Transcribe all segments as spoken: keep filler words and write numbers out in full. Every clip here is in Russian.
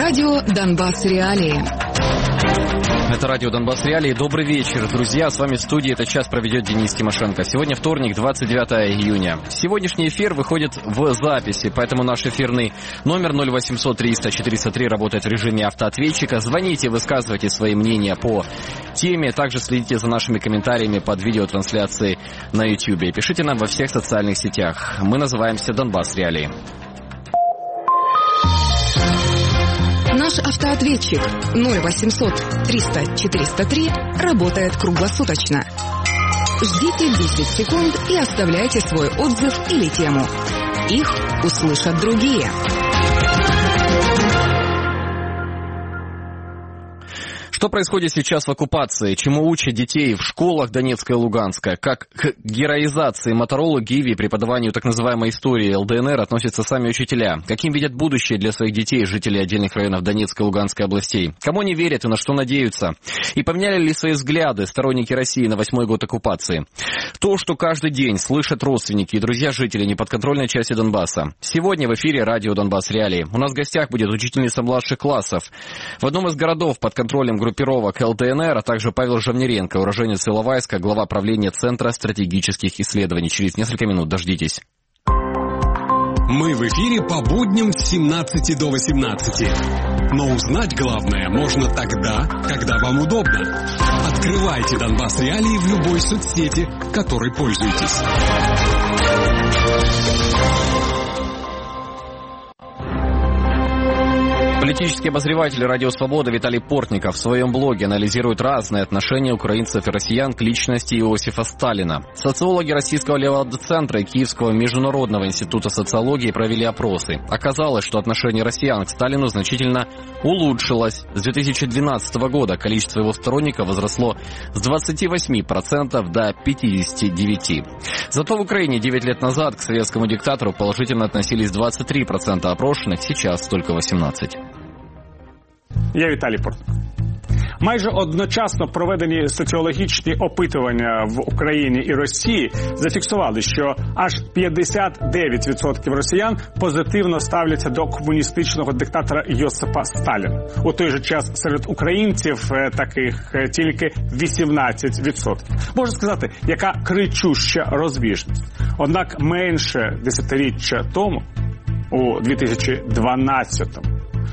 Радио «Донбасс Реалии». Это радио «Донбасс Реалии». Добрый вечер, друзья. С вами в студии этот час проведет Денис Тимошенко. Сегодня вторник, двадцать девятое июня. Сегодняшний эфир выходит в записи, поэтому наш эфирный номер ноль восемьсот триста четыреста три работает в режиме автоответчика. Звоните, высказывайте свои мнения по теме. Также следите за нашими комментариями под видеотрансляцией на YouTube. Пишите нам во всех социальных сетях. Мы называемся «Донбасс Реалии». Наш автоответчик ноль восемьсот триста четыреста три работает круглосуточно. Ждите десять секунд и оставляйте свой отзыв или тему. Их услышат другие. Что происходит сейчас в оккупации? Чему учат детей в школах Донецка и Луганска? Как к героизации Моторолы, Гиви и преподаванию так называемой истории ЛДНР относятся сами учителя? Каким видят будущее для своих детей жители отдельных районов Донецкой и Луганской областей? Кому они верят и на что надеются? И поменяли ли свои взгляды сторонники России на восьмой год оккупации? То, что каждый день слышат родственники и друзья жителей неподконтрольной части Донбасса. Сегодня в эфире радио «Донбасс Реалии». У нас в гостях будет учительница младших классов в одном из городов под контролем группировки ЛДНР, а также Павел Жавнеренко, уроженец Иловайска, глава правления Центра стратегических исследований. Через несколько минут дождитесь. Мы в эфире по будням с семнадцати до восемнадцати. Но узнать главное можно тогда, когда вам удобно. Открывайте Донбасс Реалии в любой соцсети, которой пользуетесь. Политический обозреватель «Радио Свобода» Виталий Портников в своем блоге анализирует разные отношения украинцев и россиян к личности Иосифа Сталина. Социологи Российского левого центра и Киевского международного института социологии провели опросы. Оказалось, что отношение россиян к Сталину значительно улучшилось. С две тысячи двенадцатого года количество его сторонников возросло с двадцати восьми процентов до пятидесяти девяти процентов. Зато в Украине девять лет назад к советскому диктатору положительно относились двадцать три процента опрошенных, сейчас только восемнадцать процентов. Я Віталій Портников. Майже одночасно проведені соціологічні опитування в Україні і Росії зафіксували, що аж п'ятдесят дев'ять відсотків росіян позитивно ставляться до комуністичного диктатора Йосипа Сталіна. У той же час серед українців таких тільки вісімнадцять відсотків. Можна сказати, яка кричуща розбіжність. Однак менше десятиріччя тому, у дві тисячі дванадцятому,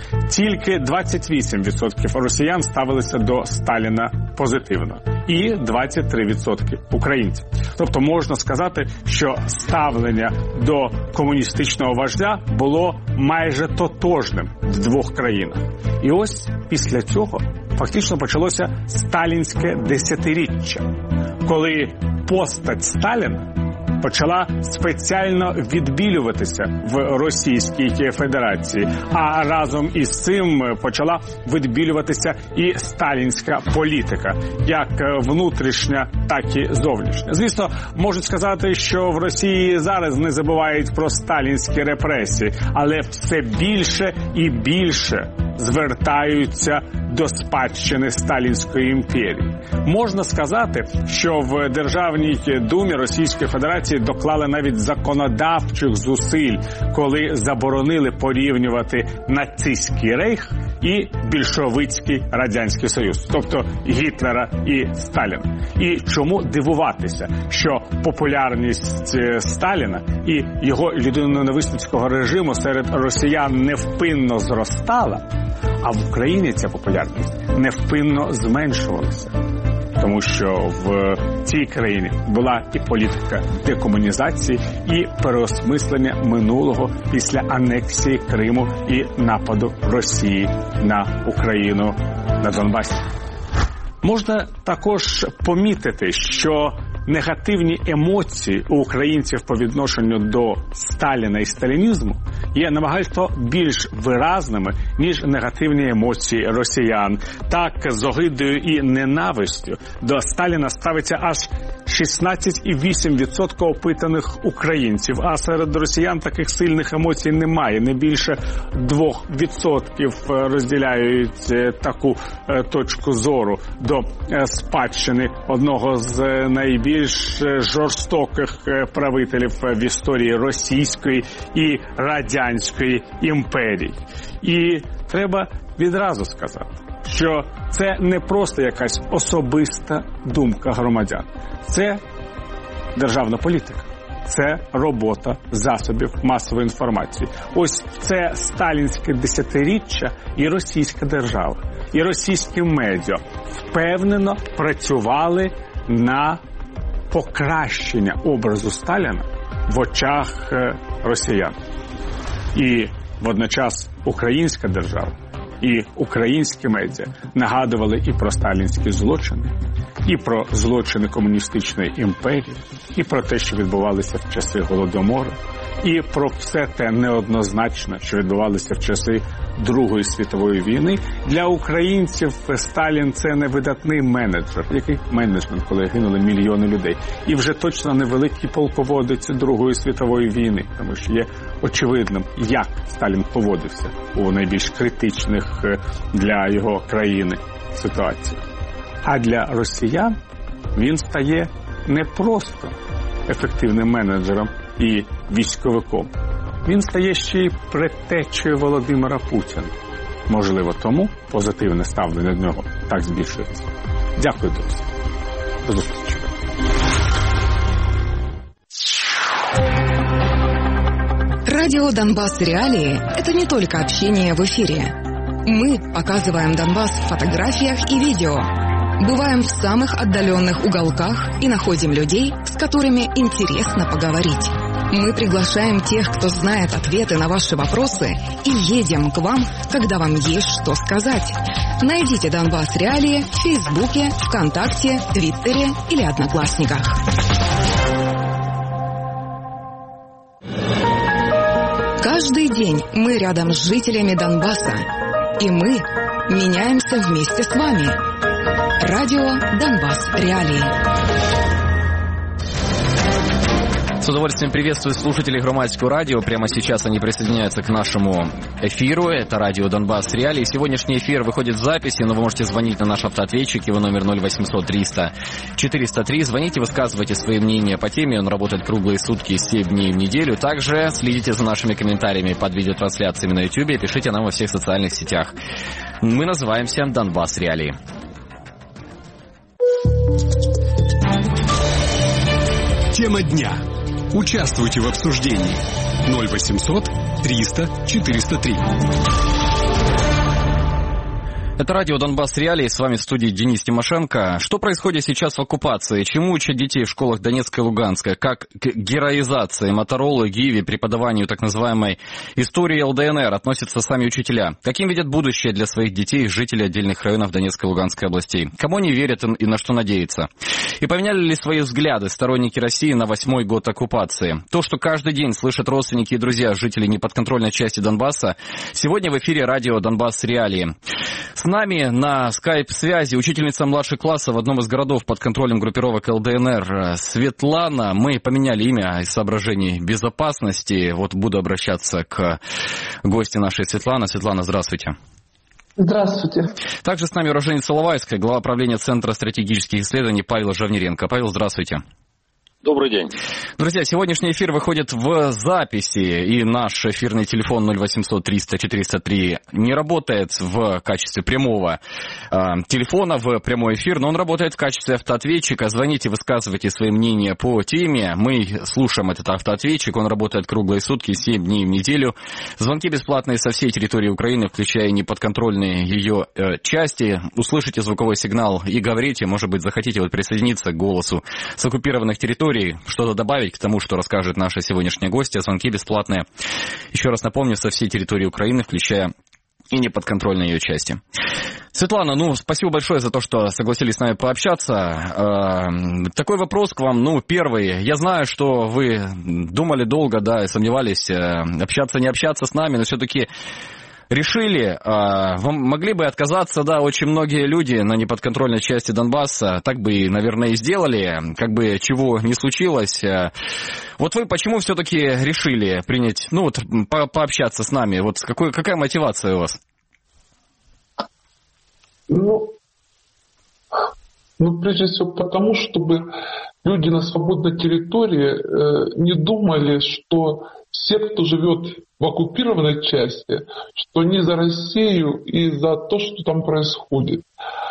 тільки двадцять вісім відсотків росіян ставилися до Сталіна позитивно і двадцять три відсотки українців. Тобто можна сказати, що ставлення до комуністичного вождя було майже тотожним в двох країнах. І ось після цього фактично почалося сталінське десятиріччя, коли постать Сталіна почала спеціально відбілюватися в Російській Федерації, а разом із цим почала відбілюватися і сталінська політика, як внутрішня, так і зовнішня. Звісно, можуть сказати, що в Росії зараз не забувають про сталінські репресії, але все більше і більше звертаються до спадщини Сталінської імперії. Можна сказати, що в Державній Думі Російської Федерації доклали навіть законодавчих зусиль, коли заборонили порівнювати нацистський рейх і більшовицький Радянський Союз, тобто Гітлера і Сталіна. І чому дивуватися, що популярність Сталіна і його людиноненависницького режиму серед росіян невпинно зростала, а в Україні ця популярність невпинно зменшувалася. Тому що в цій країні була і політика декомунізації, і переосмислення минулого після анексії Криму і нападу Росії на Україну на Донбасі. Можна також помітити, що негативні емоції у українців по відношенню до Сталіна і сталінізму є набагато більш виразними, ніж негативні емоції росіян. Так, з огидою і ненавистю до Сталіна ставиться аж шістнадцять цілих вісім десятих відсотка опитаних українців, а серед росіян таких сильних емоцій немає. Не більше двох відсотків розділяють таку точку зору до спадщини одного з найбільш жорстоких правителів в історії Російської і Радянської імперій. І треба відразу сказати, що це не просто якась особиста думка громадян. Це державна політика. Це робота засобів масової інформації. Ось це сталінське десятиріччя і російська держава, і російські медіа впевнено працювали на покращення образу Сталіна в очах росіян. І водночас українська держава і українські медіа нагадували і про сталінські злочини, і про злочини комуністичної імперії, і про те, що відбувалося в часи Голодомору, і про все те неоднозначне, що відбувалося в часи Другої світової війни. Для українців Сталін – це не видатний менеджер. Який менеджмент, коли гинули мільйони людей? І вже точно не великий полководець Другої світової війни, тому що є очевидним, як Сталін поводився у найбільш критичних для його країни ситуаціях. А для росіян він стає не просто ефективним менеджером і військовиком. Він стає ще й предтечею Володимира Путіна. Можливо, тому позитивне ставлення до нього так збільшується. Дякую, друзі. До зустрічі. Радио «Донбасс. Реалии» — это не только общение в эфире. Мы показываем Донбасс в фотографиях и видео. Бываем в самых отдаленных уголках и находим людей, с которыми интересно поговорить. Мы приглашаем тех, кто знает ответы на ваши вопросы, и едем к вам, когда вам есть что сказать. Найдите «Донбасс. Реалии» в Фейсбуке, ВКонтакте, Твиттере или Одноклассниках. Каждый день мы рядом с жителями Донбасса, и мы меняемся вместе с вами. Радио «Донбасс. Реалии». С удовольствием приветствую слушателей Громадского радио. Прямо сейчас они присоединяются к нашему эфиру. Это радио «Донбасс. Реалии». Сегодняшний эфир выходит в записи, но вы можете звонить на наш автоответчик. Его номер ноль восемьсот триста четыреста три. Звоните, высказывайте свои мнения по теме. Он работает круглые сутки, семь дней в неделю. Также следите за нашими комментариями под видеотрансляциями на YouTube. Пишите нам во всех социальных сетях. Мы называемся «Донбасс. Реалии». Тема дня. Участвуйте в обсуждении. ноль восемьсот триста четыреста три. Это радио «Донбасс. Реалии». С вами в студии Денис Тимошенко. Что происходит сейчас в оккупации? Чему учат детей в школах Донецка и Луганска? Как к героизации Моторолы, Гиви, преподаванию так называемой истории эл дэ эн эр относятся сами учителя? Каким видят будущее для своих детей жители отдельных районов Донецкой и Луганской областей? Кому они верят и на что надеются? И поменяли ли свои взгляды сторонники России на восьмой год оккупации? То, что каждый день слышат родственники и друзья жителей неподконтрольной части Донбасса, сегодня в эфире радио «Донбасс. Реалии». С нами на скайп-связи учительница младших классов в одном из городов под контролем группировок эл дэ эн эр Светлана. Мы поменяли имя из соображений безопасности. Вот буду обращаться к гости нашей Светланы. Светлана, здравствуйте. Здравствуйте. Также с нами уроженец Иловайска, глава правления Центра стратегических исследований Павел Жавнеренко. Павел, здравствуйте. Добрый день. Друзья, сегодняшний эфир выходит в записи, и наш эфирный телефон ноль восемьсот триста четыреста три не работает в качестве прямого э, телефона в прямой эфир, но он работает в качестве автоответчика. Звоните, высказывайте свои мнения по теме. Мы слушаем этот автоответчик, он работает круглые сутки, семь дней в неделю. Звонки бесплатные со всей территории Украины, включая неподконтрольные ее э, части. Услышите звуковой сигнал и говорите, может быть, захотите вот присоединиться к голосу с оккупированных территорий, что-то добавить к тому, что расскажет наша сегодняшняя гостья. Звонки бесплатные. Еще раз напомню, со всей территории Украины, включая и неподконтрольные ее части. Светлана, ну, спасибо большое за то, что согласились с нами пообщаться. Такой вопрос к вам, ну, первый. Я знаю, что вы думали долго, да, и сомневались, общаться, не общаться с нами, но все-таки решили, вы могли бы отказаться, да, очень многие люди на неподконтрольной части Донбасса так бы, наверное, и сделали, как бы чего не случилось. Вот вы почему все-таки решили принять, ну, вот, по пообщаться с нами? Вот какой, какая мотивация у вас? Ну, Ну, прежде всего потому, чтобы люди на свободной территории э, не думали, что все, кто живет в оккупированной части, что они за Россию и за то, что там происходит.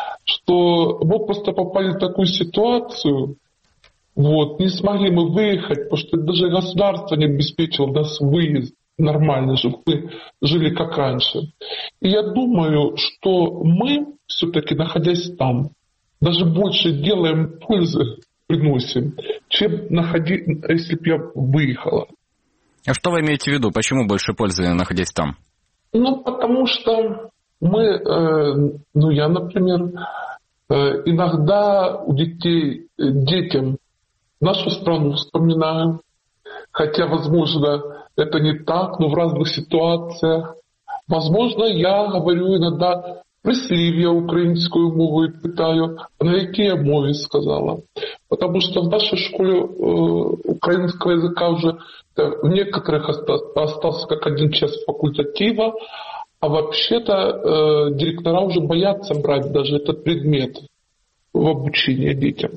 Что мы просто попали в такую ситуацию, вот, не смогли мы выехать, потому что даже государство не обеспечило нас выезд нормально, чтобы мы жили как раньше. И я думаю, что мы, все-таки находясь там, даже больше делаем пользы, приносим, чем находи, если бы я выехала. А что вы имеете в виду? Почему больше пользы, находясь там? Ну, потому что мы, э, ну я, например, э, иногда у детей, детям нашу страну вспоминаю, хотя, возможно, это не так, но в разных ситуациях. Возможно, я говорю иногда прислів'я українською мовою, питаю, на якій я мові сказала. Потому что в нашей школе э, украинского языка уже э, в некоторых оста- остался как один час факультатива, а вообще-то э, директора уже боятся брать даже этот предмет в обучение детям.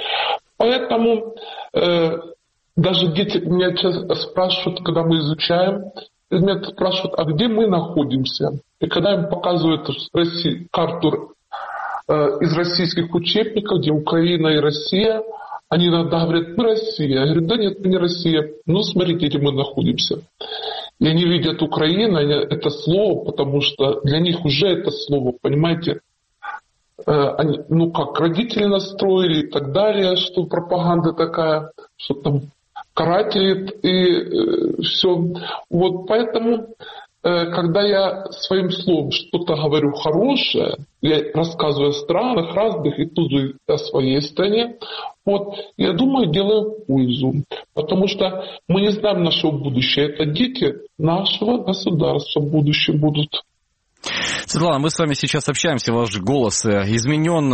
Поэтому э, даже дети меня часто спрашивают, когда мы изучаем предмет, спрашивают, а где мы находимся? И когда им показывают Россию, карту э, из российских учебников, где Украина и Россия, они иногда говорят, мы Россия. Я говорю, да нет, мы не Россия. Ну, смотрите, где мы находимся. И они видят Украина, это слово, потому что для них уже это слово, понимаете, э, они, ну как, родители настроили и так далее, что пропаганда такая, что там каратели и э, все. Вот поэтому, э, когда я своим словом что-то говорю хорошее, я рассказываю о странах разных и тут же о своей стране, вот, я думаю, делаю пользу. Потому что мы не знаем нашего будущего. Это дети нашего государства в будущем будут. Светлана, мы с вами сейчас общаемся, ваш голос изменен,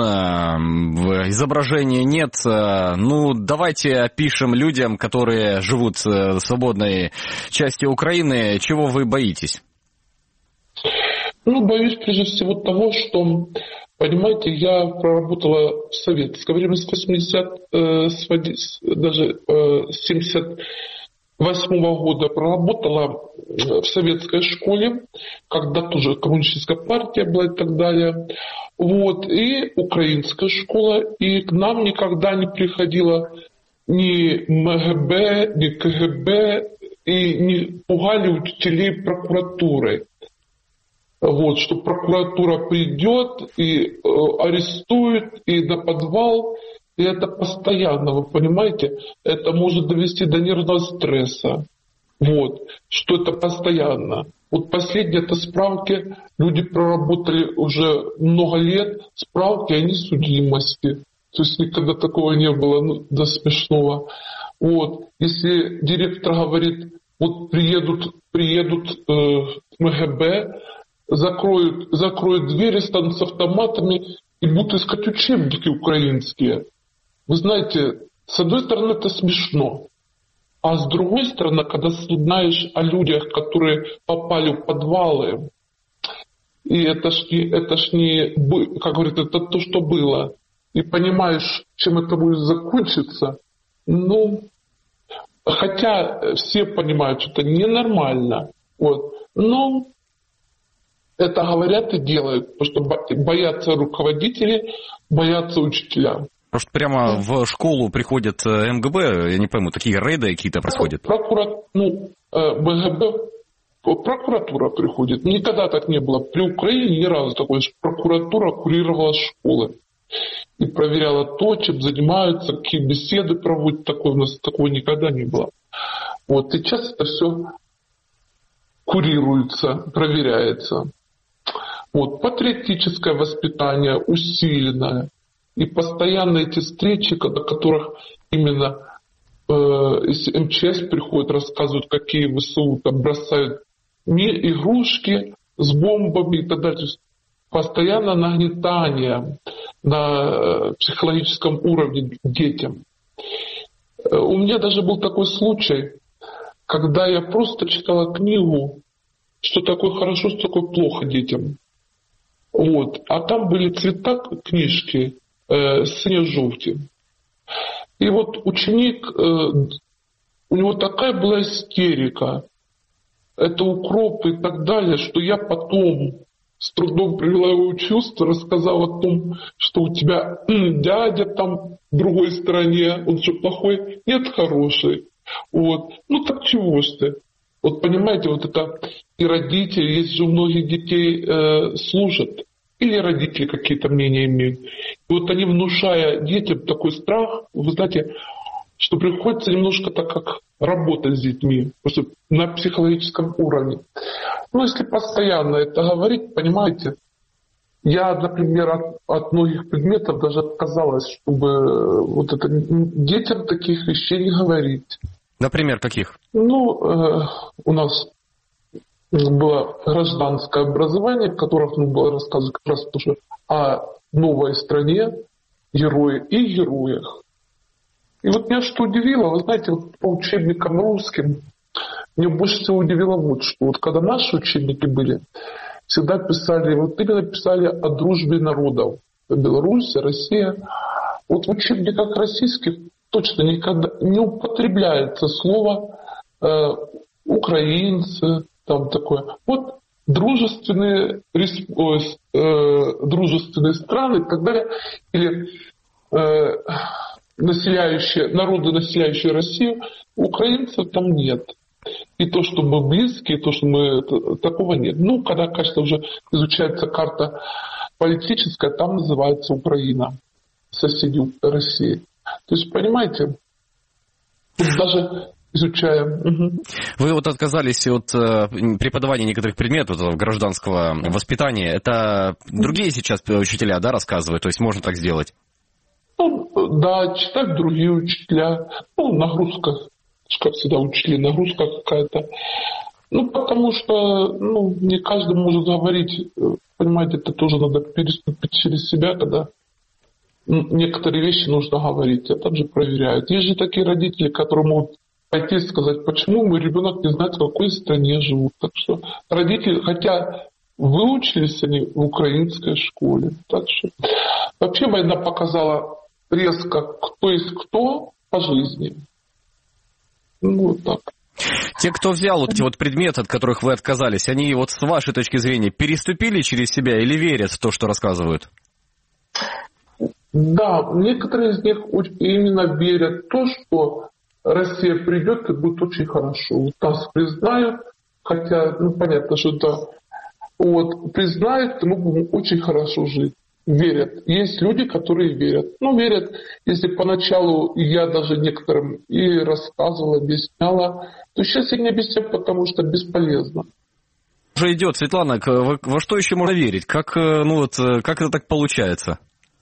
изображения нет. Ну, давайте опишем людям, которые живут в свободной части Украины, чего вы боитесь? Ну, боюсь прежде всего того, что, понимаете, я проработала в советское время с восьмидесятого, даже с семьдесят восьмого года проработала в советской школе, когда тоже коммунистическая партия была и так далее. Вот, и украинская школа, и к нам никогда не приходила ни МГБ, ни КГБ, и не пугали учителей прокуратурой. Вот, что прокуратура придет и э, арестует, и на подвал. И это постоянно, вы понимаете, это может довести до нервного стресса. Вот, что это постоянно. Вот последние это справки, люди проработали уже много лет, справки о несудимости. То есть никогда такого не было, ну, до смешного. Вот, если директор говорит, вот приедут, приедут э, МГБ, закроют, закроют двери, станут с автоматами и будут искать учебники украинские. Вы знаете, с одной стороны это смешно, а с другой стороны, когда знаешь о людях, которые попали в подвалы, и это ж не, это ж не, как говорят, это то, что было, и понимаешь, чем это будет закончиться, ну, хотя все понимают, что это ненормально, вот, но это говорят и делают, потому что боятся руководители, боятся учителя. Потому что прямо в школу приходят МГБ, я не пойму, такие рейды какие-то происходят? Прокура... Ну, МГБ, прокуратура приходит. Никогда так не было. При Украине ни разу такое, что прокуратура курировала школы. И проверяла то, чем занимаются, какие беседы проводят. Такое у нас такого никогда не было. Вот. Сейчас это все курируется, проверяется. Вот. Патриотическое воспитание усиленное. И постоянно эти встречи, на которых именно э, если МЧС приходит, рассказывают, какие ВСУ там бросают игрушки с бомбами и так далее. То есть постоянно нагнетание на психологическом уровне детям. У меня даже был такой случай, когда я просто читала книгу, что такое хорошо, что такое плохо детям. Вот. А там были цвета книжки. э, сине-желтым. И вот ученик, э, у него такая была истерика, это укроп и так далее, что я потом с трудом привела его в чувство, рассказала о том, что у тебя м, дядя там в другой стране, он же плохой, нет, хороший. Вот. Ну так чего ж ты? Вот понимаете, вот это и родители, есть же у многих детей э, служат, или родители какие-то мнения имеют. И вот они, внушая детям такой страх, вы знаете, что приходится немножко так как работать с детьми, просто на психологическом уровне. Ну, если постоянно это говорить, понимаете, я, например, от, от многих предметов даже отказалась, чтобы вот это, детям таких вещей не говорить. Например, каких? Ну, э, у нас было гражданское образование, в котором ну, было рассказывать как раз тоже о новой стране, герое и героях. И вот меня что удивило, вы знаете, вот по учебникам русским, меня больше всего удивило вот что. Вот когда наши учебники были, всегда писали, вот именно писали о дружбе народов. Беларусь, Россия. Вот в учебниках российских точно никогда не употребляется слово э, украинцы, там такое. Вот дружественные, э, дружественные страны и так далее, или э, населяющие, народы, населяющие Россию, украинцев там нет. И то, что мы близкие, то, что мы... Такого нет. Ну, когда, конечно, уже изучается карта политическая, там называется Украина, соседи России. То есть, понимаете, даже изучая... Угу. Вы вот отказались от э, преподавания некоторых предметов гражданского воспитания. Это другие сейчас учителя, да, рассказывают? То есть можно так сделать? Ну, да, читают другие учителя. Ну, нагрузка, как всегда учили, нагрузка какая-то. Ну, потому что ну, не каждый может говорить. Понимаете, это тоже надо переступить через себя, когда некоторые вещи нужно говорить. А там же проверяют. Есть же такие родители, которые могут пойти и сказать, почему мой ребенок не знает, в какой стране живут. Так что родители, хотя выучились они в украинской школе. Так что вообще война показала резко, кто есть кто по жизни. Ну, вот так. Те, кто взял вот эти вот предметы, от которых вы отказались, они вот с вашей точки зрения переступили через себя или верят в то, что рассказывают? Да, некоторые из них именно верят в то, что Россия придет и будет очень хорошо. Нас признают, хотя, ну понятно, что да, вот, признают, и мы будем очень хорошо жить. Верят. Есть люди, которые верят. Ну, верят, если поначалу я даже некоторым и рассказывала, объясняла, то сейчас я не объясняю, потому что бесполезно. Уже идет, Светлана, во, во что еще можно верить? Как, ну, вот, как это так получается?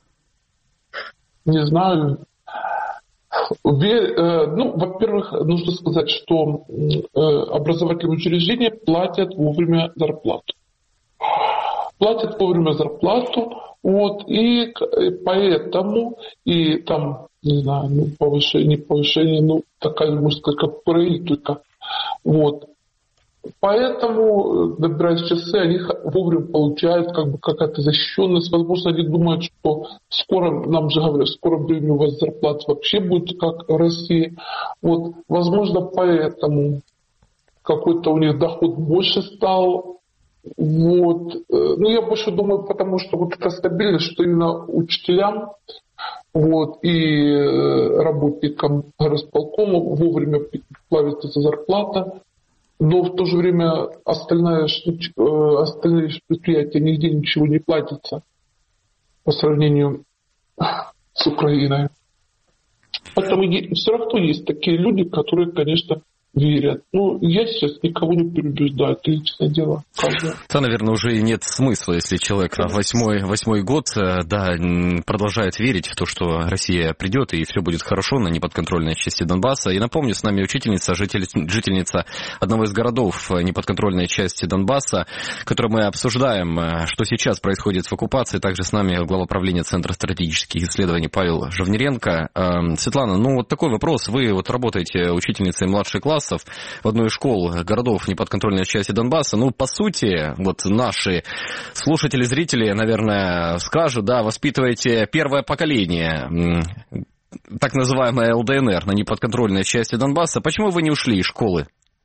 Не знаю. Вер, э, ну, во-первых, нужно сказать, что э, образовательные учреждения платят вовремя зарплату. Платят вовремя зарплату, вот, и поэтому, и там, не знаю, ну, повышение, повышение, ну, такая, можно сказать, как только. Вот. Поэтому, добираясь часы, они вовремя получают как бы какая-то защищенность. Возможно, они думают, что скоро, нам же говорят, в скором времени у вас зарплата вообще будет как в России. Вот. Возможно, поэтому какой-то у них доход больше стал. Вот. Ну, я больше думаю, потому что вот эта стабильность, что именно учителям вот, и работникам горосполкома вовремя плавится зарплата, но в то же время остальное, остальные предприятия нигде ничего не платится по сравнению с Украиной. Поэтому все равно есть такие люди, которые, конечно, верят. Ну, я сейчас никого не переубеждаю, это личное дело. Да, наверное, уже и нет смысла, если человек восьмой, восьмой год, да, продолжает верить в то, что Россия придет и все будет хорошо на неподконтрольной части Донбасса. И напомню, с нами учительница, житель, жительница одного из городов неподконтрольной части Донбасса, которую мы обсуждаем, что сейчас происходит в оккупации. Также с нами глава правления Центра стратегических исследований Павел Жавнеренко. Светлана, ну вот такой вопрос. Вы вот работаете учительницей младших классов, классов в одной из школ городов неподконтрольной части Донбасса. Ну, по сути, вот наши слушатели, зрители, наверное, скажут, да, воспитываете первое поколение, так называемое ЛДНР, на неподконтрольной части Донбасса. Почему вы не ушли из школы?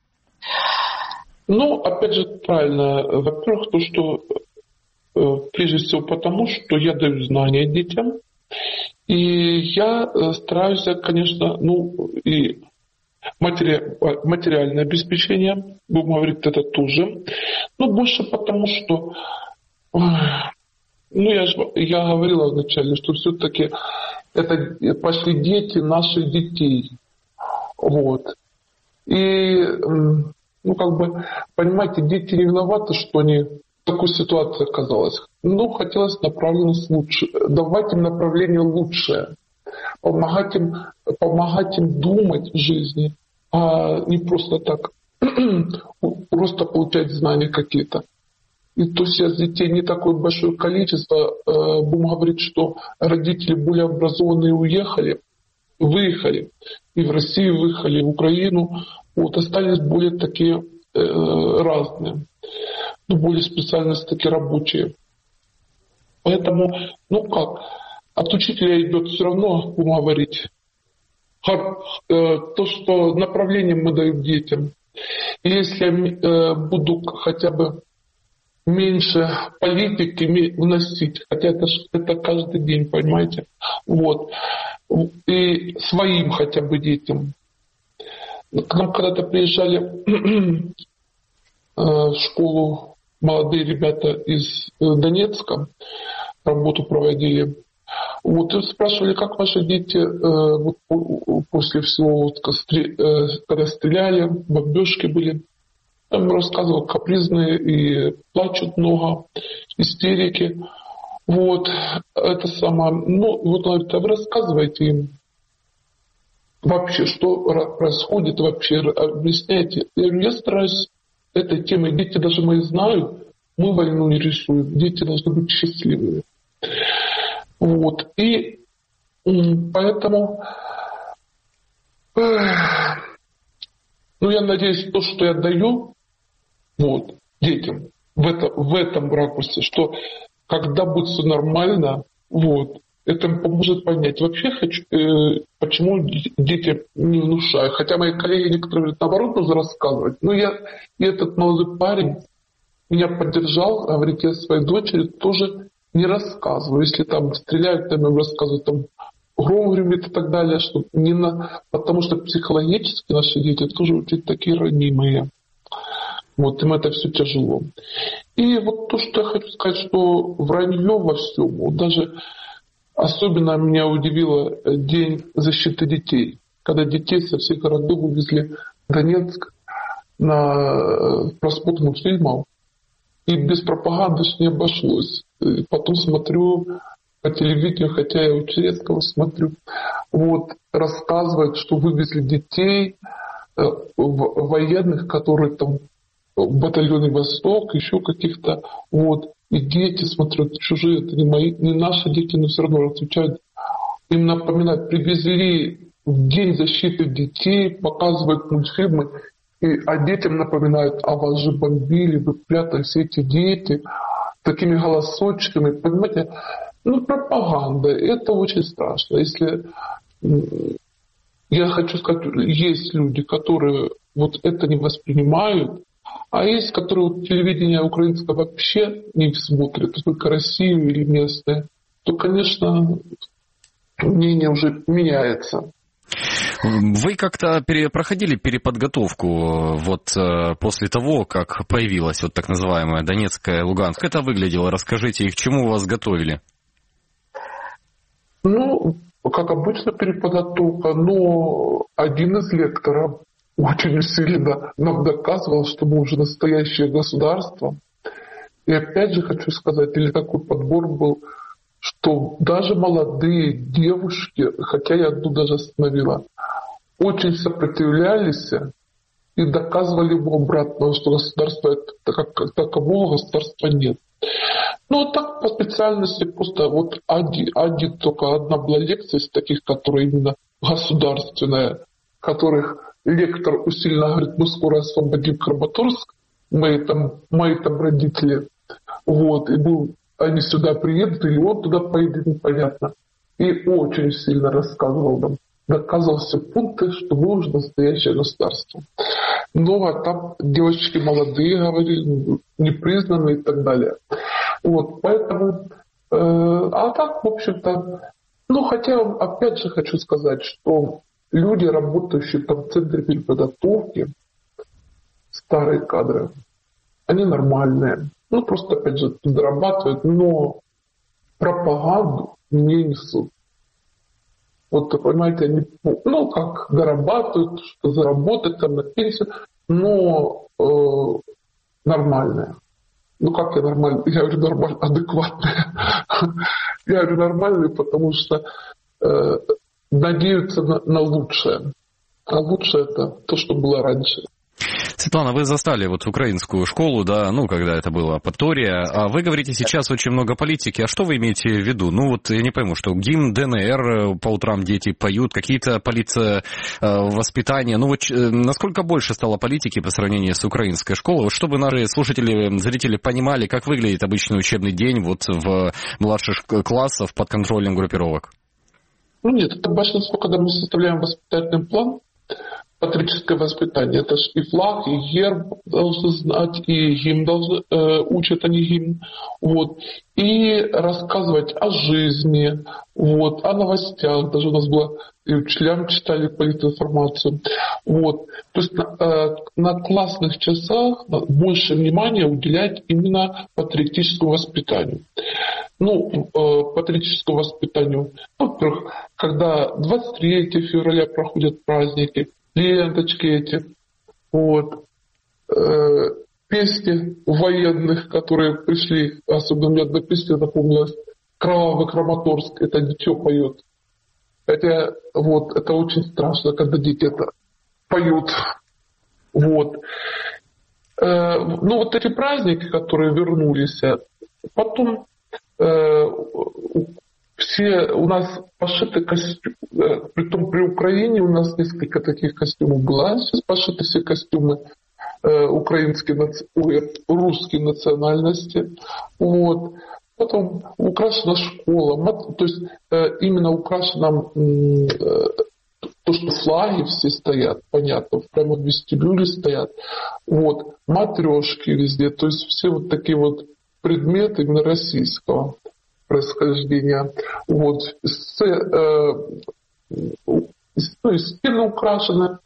Ну, опять же, правильно. Во-первых, то, что прежде всего потому, что я даю знания детям, и я стараюсь, конечно, ну, и матери... материальное обеспечение, будем говорить, это тоже, но больше потому, что, ну, я, же, я говорила вначале, что все-таки это пошли дети наших детей, вот, и, ну, как бы, понимаете, дети не виноваты, что они в такой ситуации оказалась. Ну, хотелось направленность лучше, давать им направление лучшее, помогать им, помогать им думать в жизни, а не просто так, просто получать знания какие-то. И то сейчас детей не такое большое количество, будем говорить, что родители более образованные уехали, выехали, и в Россию выехали, и в Украину, вот, остались более такие э, разные, ну, более специальности такие рабочие. Поэтому, ну как, от учителя идет все равно, будем говорить, то, что направление мы даем детям. И если я буду хотя бы меньше политики вносить, хотя это, это каждый день, понимаете, вот, и своим хотя бы детям. К нам когда-то приезжали в школу молодые ребята из Донецка, работу проводили. Вот, и спрашивали, как ваши дети э, вот, после всего, вот, когда стреляли, бомбежки были. Там рассказывал, капризные и плачут много, истерики. Вот, это самое. Ну, вот, говорит, а вы рассказывайте им вообще, что происходит вообще, объясняйте. Я говорю, я стараюсь этой темой, дети даже мои знают, мы войну не рисуем, дети должны быть счастливыми. Вот. И поэтому, ну, я надеюсь, то, что я даю вот, детям в, это, в этом ракурсе, что когда будет все нормально, вот, это поможет понять. Вообще, хочу, э, почему дети не внушают. Хотя мои коллеги некоторые говорят, наоборот, нужно рассказывать. Но я, и этот молодой парень меня поддержал, говорит, я своей дочери тоже не рассказываю. Если там стреляют, там им рассказывают, там гром гремит и так далее, что не на... потому что психологически наши дети тоже очень такие ранимые. Вот, им это все тяжело. И вот то, что я хочу сказать, что вранье во всем, вот даже особенно меня удивило День защиты детей, когда детей со всех городов увезли в Донецк на просмотр мультфильмов. И без пропаганды ж не обошлось. И потом смотрю по телевидению, хотя я очень редко его смотрю, вот, рассказывают, что вывезли детей, э, военных, которые там в батальоне «Восток», еще каких-то, вот, и дети смотрят, чужие, это не мои, не наши дети, но все равно отвечают. Им напоминают, привезли в День защиты детей, показывают мультфильмы, и, а детям напоминают, а вас же бомбили, вы прятали все эти дети, такими голосочками, понимаете? Ну, пропаганда, это очень страшно. Если, я хочу сказать, есть люди, которые вот это не воспринимают, а есть, которые вот, телевидение украинское вообще не смотрят, только Россию или местное, то, конечно, мнение уже меняется. Вы как-то пере, проходили переподготовку вот после того, как появилась вот так называемая Донецкая, Луганская. Как это выглядело? Расскажите, и к чему вас готовили? Ну, как обычно переподготовка, но один из лекторов очень усиленно нам доказывал, что мы уже настоящее государство. И опять же хочу сказать, или такой подбор был, что даже молодые девушки, хотя я одну даже остановила, очень сопротивлялись и доказывали ему обратно, что государства как такового государства нет. Ну, так по специальности просто вот Ади, Ади только одна была лекция из таких, которые именно государственная, которых лектор усиленно говорит, мы скоро освободим Краматорск, мои там, мои там родители, вот, и был, они сюда приедут, или он туда поедет, непонятно. И очень сильно рассказывал нам, доказывал все пункты, что мы уже настоящее государство. Но а там девочки молодые, говорили, непризнанные и так далее. Вот, поэтому, э, а так, в общем-то, ну, хотя, опять же, хочу сказать, что люди, работающие там в центре переподготовки, старые кадры, они нормальные. Ну, просто, опять же, зарабатывают, но пропаганду не несут. Вот, понимаете, они, ну, как зарабатывают, что заработать там на пенсию, но э, нормальные. Ну, как я нормальный? Я говорю, нормально, адекватные. Я говорю, нормальные, потому что э, надеются на, на лучшее. А лучшее это то, что было раньше. Светлана, вы застали вот украинскую школу, да, ну, когда это было подполье, а вы говорите сейчас очень много политики, а что вы имеете в виду? Ну, вот я не пойму, что гимн ДНР по утрам дети поют, какие-то полиция воспитания, ну, вот насколько больше стало политики по сравнению с украинской школой, вот чтобы наши слушатели, зрители понимали, как выглядит обычный учебный день вот в младших классах под контролем группировок? Ну, нет, это большинство, когда мы составляем воспитательный план, патриотическое воспитание. Это же и флаг, и герб должны знать, и гимн должны, э, учат они гимн. Вот. И рассказывать о жизни, вот, о новостях. Даже у нас было, и учителям читали политинформацию. Вот. То есть на, э, на классных часах больше внимания уделять именно патриотическому воспитанию. Ну, э, патриотическому воспитанию. Ну, во-первых, когда двадцать третьего февраля проходят праздники, ленточки эти, вот, э, песни военных, которые пришли, особенно мне одна песня запомнилась, «Кровавый Краматорск», это дитё поет. Хотя, вот, это очень страшно, когда дети это поют. Вот. Э, ну, вот эти праздники, которые вернулись, потом э, все у нас пошиты костюмы, притом при Украине у нас несколько таких костюмов было. Сейчас пошиты все костюмы э, украинские, ой, русские национальности. Вот. Потом украшена школа. То есть э, именно украшена э, то, что флаги все стоят, понятно, прямо в вестибюле стоят. Вот. Матрешки везде. То есть все вот такие вот предметы именно российского происхождения. Вот. С, э, ну, стены украшены.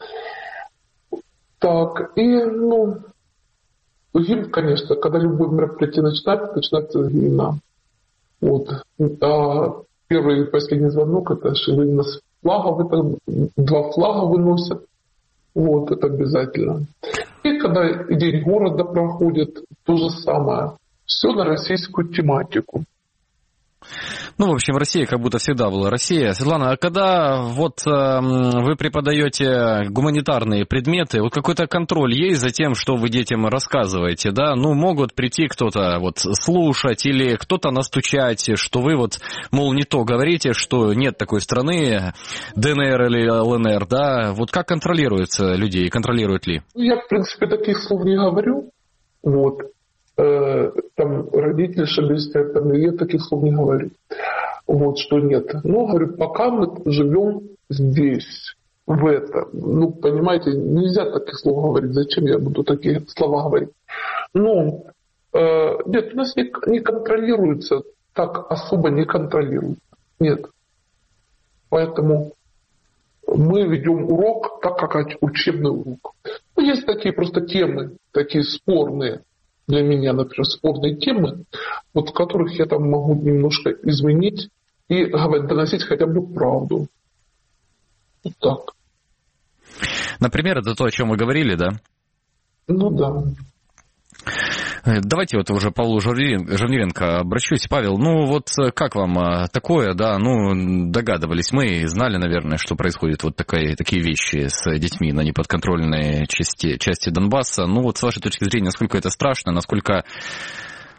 Так, и, ну, гимн, конечно, когда любое мероприятие начинается, начинается с гимна. Вот. А первый и последний звонок, это же именно с флагов, это два флага выносят. Вот, это обязательно. И когда День города проходит, то же самое. Все на российскую тематику. Ну, в общем, Россия как будто всегда была Россия. Светлана, а когда вот э, вы преподаете гуманитарные предметы, вот какой-то контроль есть за тем, что вы детям рассказываете, да? Ну, могут прийти кто-то вот слушать или кто-то настучать, что вы вот, мол, не то говорите, что нет такой страны, ДНР или ЛНР, да? Вот как контролируется людей, контролируют ли? Я, в принципе, таких слов не говорю, вот. Там родители объясняют, там, я таких слов не говорю. Вот, что нет. Но, говорю, пока мы живем здесь, в это. Ну, понимаете, нельзя таких слов говорить. Зачем я буду такие слова говорить? Но, э, нет, у нас не, не контролируется, так особо не контролируется. Нет. Поэтому мы ведем урок так, как учебный урок. Ну, есть такие просто темы, такие спорные. Для меня, например, спорные темы, вот в которых я там могу немножко изменить и доносить хотя бы правду. Вот так. Например, это то, о чем вы говорили, да? Ну да. Давайте вот уже Павлу Жавниренко обращусь. Павел, ну вот как вам такое, да, ну догадывались мы, знали, наверное, что происходят вот такие, такие вещи с детьми на неподконтрольной части, части Донбасса. Ну вот с вашей точки зрения, насколько это страшно, насколько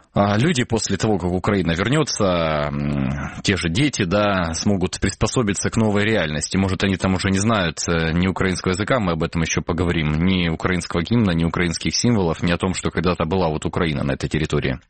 люди после того, как Украина вернется, те же дети, да, смогут приспособиться к новой реальности. Может, они там уже не знают ни украинского языка, мы об этом еще поговорим, ни украинского гимна, ни украинских символов, ни о том, что когда-то была вот Украина на этой территории.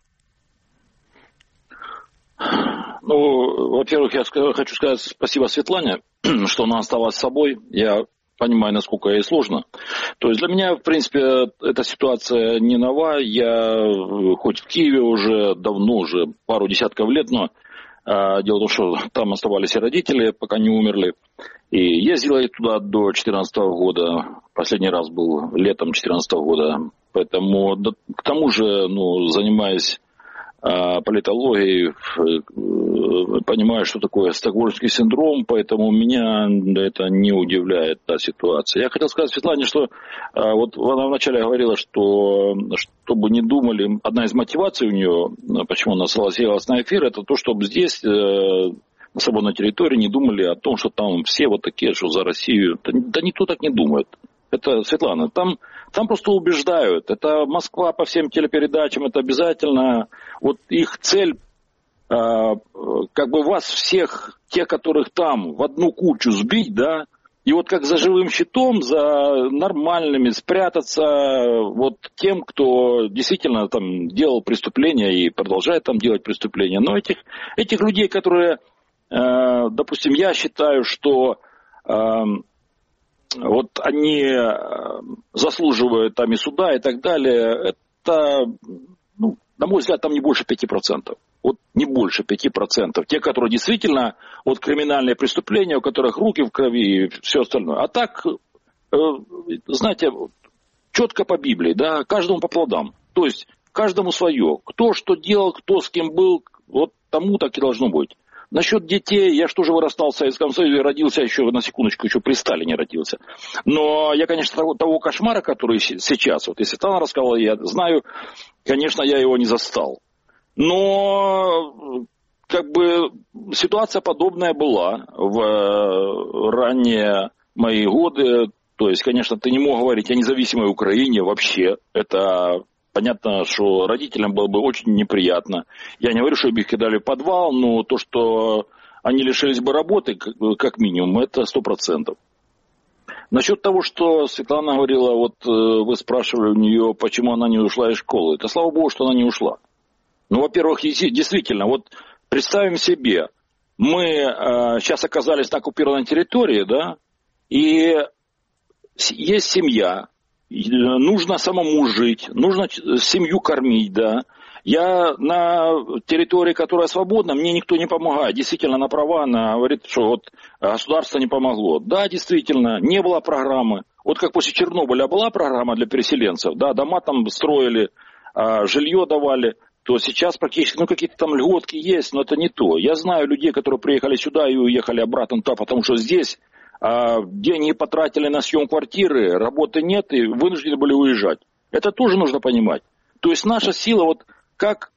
Ну, во-первых, я хочу сказать спасибо Светлане, что она осталась с собой. Я понимаю, насколько ей сложно. То есть для меня, в принципе, эта ситуация не нова. Я хоть в Киеве уже давно, уже пару десятков лет, но а, дело в том, что там оставались и родители, пока не умерли. И ездила я туда до две тысячи четырнадцатого года. Последний раз был летом две тысячи четырнадцатого года. Поэтому, да, к тому же, ну, занимаясь политологией, понимаю, что такое стокгольмский синдром, поэтому меня это не удивляет, та ситуация. Я хотел сказать Светлане, что вот она вначале говорила, что чтобы не думали, одна из мотиваций у нее, почему она согласилась на эфир, это то, чтобы здесь, на свободной территории, не думали о том, что там все вот такие, что за Россию. Да никто так не думает. Это, Светлана, там, там просто убеждают. Это Москва по всем телепередачам, это обязательно. Вот их цель, э, как бы вас всех, тех, которых там, в одну кучу сбить, да, и вот как за живым щитом, за нормальными спрятаться вот тем, кто действительно там делал преступления и продолжает там делать преступления. Но этих, этих людей, которые, э, допустим, я считаю, что... Э, вот они заслуживают там и суда, и так далее. Это, ну, на мой взгляд, там не больше пяти процентов. Вот не больше пяти процентов. Те, которые действительно, вот криминальные преступления, у которых руки в крови и все остальное. А так, знаете, четко по Библии, да, каждому по плодам. То есть, каждому свое. Кто что делал, кто с кем был, вот тому так и должно быть. Насчет детей, я же тоже вырастал в Советском Союзе, родился еще, на секундочку, еще при Сталине родился. Но я, конечно, того, того кошмара, который сейчас, вот если Светлана рассказала, я знаю, конечно, я его не застал. Но, как бы, ситуация подобная была в ранние мои годы. То есть, конечно, ты не мог говорить о независимой Украине вообще. Это... Понятно, что родителям было бы очень неприятно. Я не говорю, что их кидали в подвал, но то, что они лишились бы работы, как минимум, это сто процентов. Насчет того, что Светлана говорила, вот вы спрашивали у нее, почему она не ушла из школы. Это слава богу, что она не ушла. Ну, во-первых, действительно, вот представим себе, мы э, сейчас оказались на оккупированной территории, да, и есть семья, нужно самому жить, нужно семью кормить, да. Я на территории, которая свободна, мне никто не помогает. Действительно, она права, она говорит, что вот государство не помогло. Да, действительно, не было программы. Вот как после Чернобыля была программа для переселенцев, да, дома там строили, жилье давали, то сейчас практически, ну, какие-то там льготки есть, но это не то. Я знаю людей, которые приехали сюда и уехали обратно туда, потому что здесь а деньги потратили на съем квартиры, работы нет и вынуждены были уезжать. Это тоже нужно понимать. То есть наша сила, вот как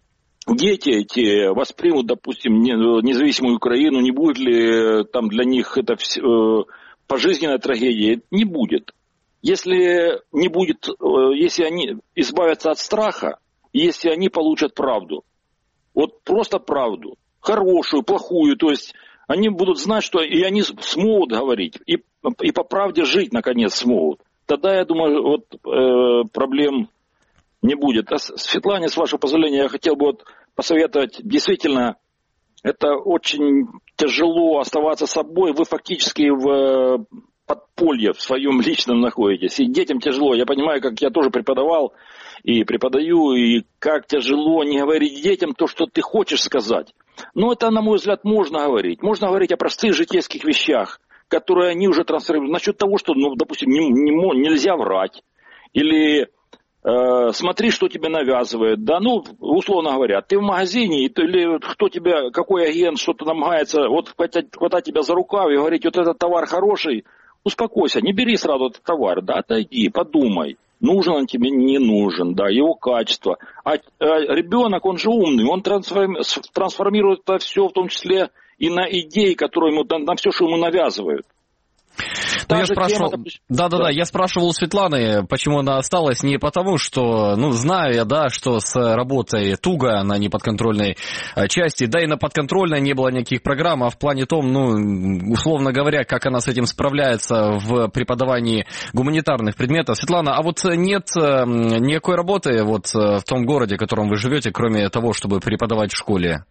дети эти воспримут, допустим, независимую Украину, не будет ли там для них это э, пожизненная трагедия? Не будет. Если не будет, э, если они избавятся от страха, если они получат правду, вот просто правду, хорошую, плохую, то есть они будут знать, что и они смогут говорить, и, и по правде жить, наконец, смогут. Тогда, я думаю, вот э, проблем не будет. А Светлане, с вашего позволения, я хотел бы вот посоветовать, действительно, это очень тяжело оставаться собой, вы фактически в подполье в своем личном находитесь, и детям тяжело. Я понимаю, как я тоже преподавал и преподаю, и как тяжело не говорить детям то, что ты хочешь сказать. Но это, на мой взгляд, можно говорить. Можно говорить о простых житейских вещах, которые они уже трансформируют. Насчет того, что, ну, допустим, не, не, нельзя врать. Или э, смотри, что тебе навязывает. Да, ну, условно говоря, ты в магазине, или кто тебя, какой агент что-то намагается, вот хватать, хватать тебя за рукав и говорить, вот этот товар хороший, успокойся, не бери сразу этот товар, да, отойди, подумай. Нужен он тебе, не нужен, да, его качество. А, а ребенок, он же умный, он трансформи, трансформирует это все, в том числе и на идеи, которые ему, на, на все, что ему навязывают. я спрашивал, тема, да-да-да, да. я спрашивал у Светланы, почему она осталась, не потому, что, ну, знаю я, да, что с работой туго на неподконтрольной части, да и на подконтрольной не было никаких программ, а в плане том, ну, условно говоря, как она с этим справляется в преподавании гуманитарных предметов. Светлана, а вот нет никакой работы вот в том городе, в котором вы живете, кроме того, чтобы преподавать в школе?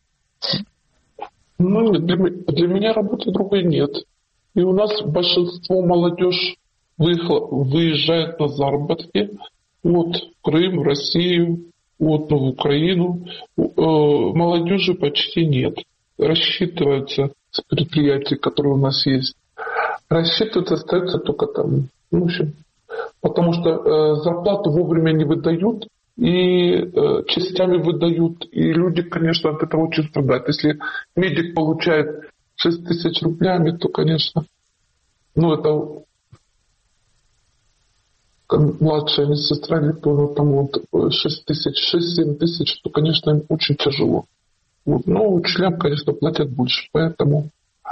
Ну, для, для меня работы другой нет. И у нас большинство молодежь выехала, выезжает на заработки. Вот в Крым, в Россию, вот в Украину. Молодежи почти нет. Рассчитываются с предприятий, которые у нас есть. Рассчитываться остается только там. Ну, в общем, потому что э, зарплату вовремя не выдают. И э, частями выдают. И люди, конечно, от этого очень страдают. Если медик получает шесть тысяч рублями, то, конечно, ну, это младшая медсестра, или кто там вот, шесть тысяч, шесть-семь тысяч, то, конечно, им очень тяжело. Вот. Но учителям, конечно, платят больше, поэтому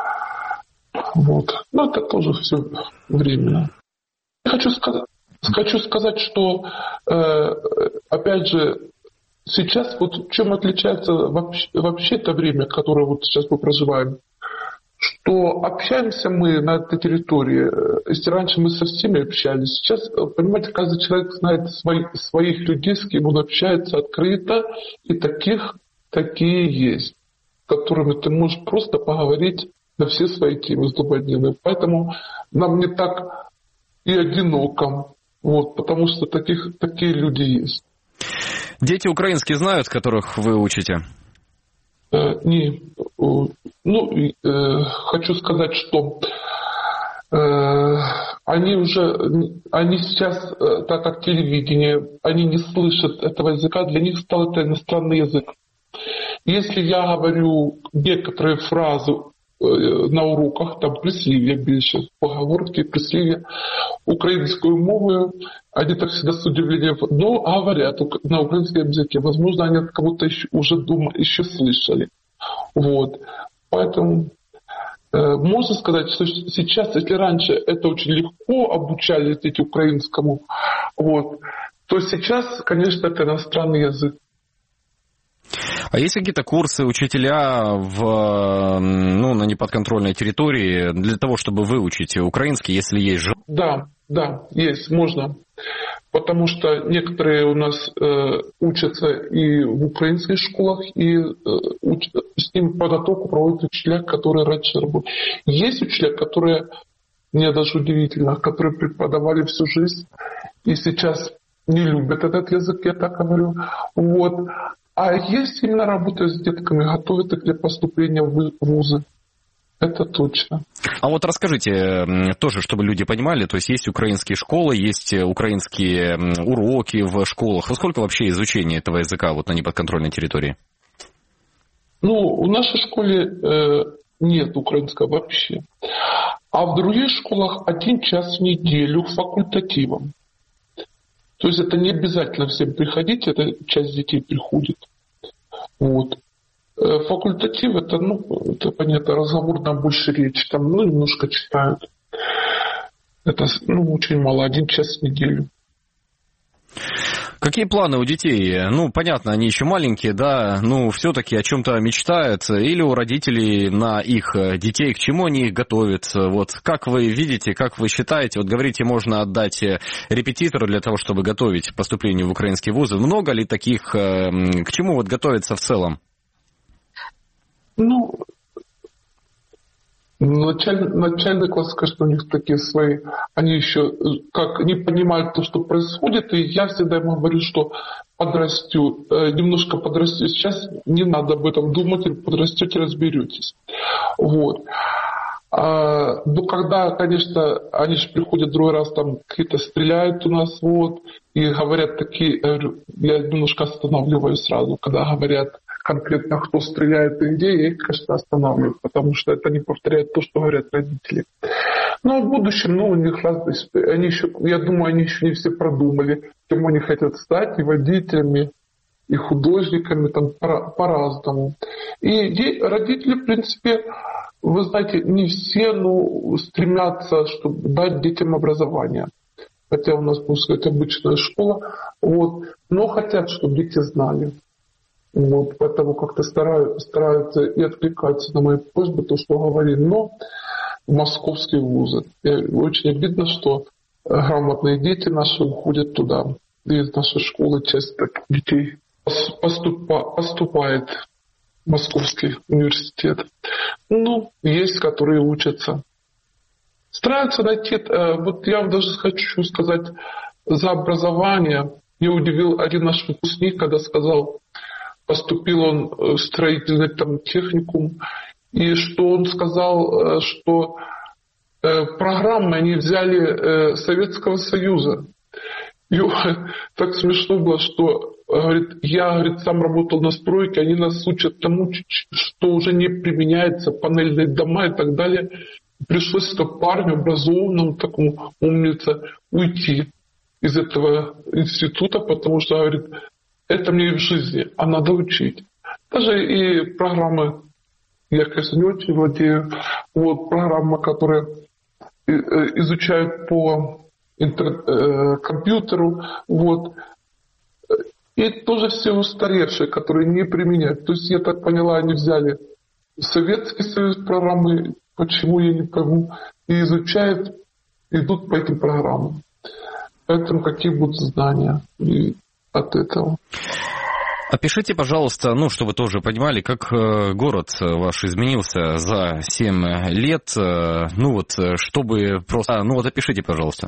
вот. Но это тоже все временно. Я хочу сказать, Хочу сказать, что, э, опять же, сейчас вот чем отличается вообще, вообще это время, которое вот сейчас мы проживаем, что общаемся мы на этой территории, если раньше мы со всеми общались, сейчас, понимаете, каждый человек знает свои, своих людей, с кем он общается открыто, и таких такие есть, с которыми ты можешь просто поговорить на все свои темы злободневные. Поэтому нам не так и одиноко. Вот, потому что таких, такие люди есть. Дети украинские знают, которых вы учите? Э, не, э, ну, э, хочу сказать, что э, они уже, они сейчас, э, так как телевидение, они не слышат этого языка, для них стал это иностранный язык. Если я говорю некоторые фразы на уроках, там прислів'я більше, поговорки, прислів'я украинскую мову, они так всегда с удивлением, ну, говорят на украинском языке. Возможно, они от кого-то еще, уже дома еще слышали. Вот. Поэтому э, можно сказать, что сейчас, если раньше это очень легко обучали дети украинскому, вот, то сейчас, конечно, это иностранный язык. А есть какие-то курсы учителя в, ну, на неподконтрольной территории для того, чтобы выучить украинский, если есть же? Да, да, есть, можно. Потому что некоторые у нас э, учатся и в украинских школах, и э, уч... с ним подготовку проводят учителя, которые раньше работали. Есть учителя, которые, мне даже удивительно, которые преподавали всю жизнь и сейчас не любят этот язык, я так говорю. Вот. А есть именно работа с детками, готовят их для поступления в вузы. Это точно. А вот расскажите тоже, чтобы люди понимали, то есть есть украинские школы, есть украинские уроки в школах. А сколько вообще изучения этого языка вот на неподконтрольной территории? Ну, в нашей школе э, нет украинского вообще. А в других школах один час в неделю факультативом. То есть это не обязательно всем приходить, это часть детей приходит. Вот. Факультатив это, ну, это понятно, разговор на больше речь, там, ну, немножко читают. Это, ну, очень мало, один час в неделю. Какие планы у детей? Ну, понятно, они еще маленькие, да, ну, все-таки о чем-то мечтают, или у родителей на их детей, к чему они их готовят? Вот как вы видите, как вы считаете, вот говорите, можно отдать репетитору для того, чтобы готовить к поступлению в украинские вузы. Много ли таких, к чему вот готовиться в целом? Ну, начальный, начальный класс, конечно, у них такие свои, они еще как не понимают то, что происходит, и я всегда им говорю, что подрастю, немножко подрастю, сейчас не надо об этом думать, подрастете, разберетесь. Вот. А, ну, когда, конечно, они же приходят другой раз, там какие-то стреляют у нас, вот, и говорят такие, я немножко останавливаю сразу, когда говорят конкретно, кто стреляет и где, я их, конечно, останавливаю, потому что это не повторяет то, что говорят родители. Но в будущем, ну, у них разные, они еще, я думаю, они еще не все продумали, кем они хотят стать, и водителями, и художниками, там, по- по-разному. И родители, в принципе, вы знаете, не все ну, стремятся, чтобы дать детям образование. Хотя у нас, можно сказать, обычная школа, вот, но хотят, чтобы дети знали. Вот, поэтому как-то стараются, стараются и откликаться на мои просьбы, то, что говорили, но в московские вузы. И очень обидно, что грамотные дети наши уходят туда. И из нашей школы часть таких детей поступа, поступает в Московский университет. Ну, есть, которые учатся. Стараются найти, вот я вам даже хочу сказать, за образование. Меня удивил один наш выпускник, когда сказал, поступил он в строительный там, техникум, и что он сказал, что программы они взяли Советского Союза. И так смешно было, что говорит, я говорит, сам работал на стройке, они нас учат тому, что уже не применяется, панельные дома и так далее. Пришлось это парню образованному, такому умнице, уйти из этого института, потому что, говорит, это мне и в жизни, а надо учить. Даже и программы, я, конечно, не очень владею, вот программы, которые изучают по интер- компьютеру, вот, и тоже все устаревшие, которые не применяют. То есть, я так поняла, они взяли Советский Союз программы, почему я не пойму, и изучают, идут по этим программам. Поэтому какие будут знания от этого. Опишите, пожалуйста, ну, чтобы вы тоже понимали, как город ваш изменился за семь лет, ну вот, чтобы просто... Ну вот опишите, пожалуйста.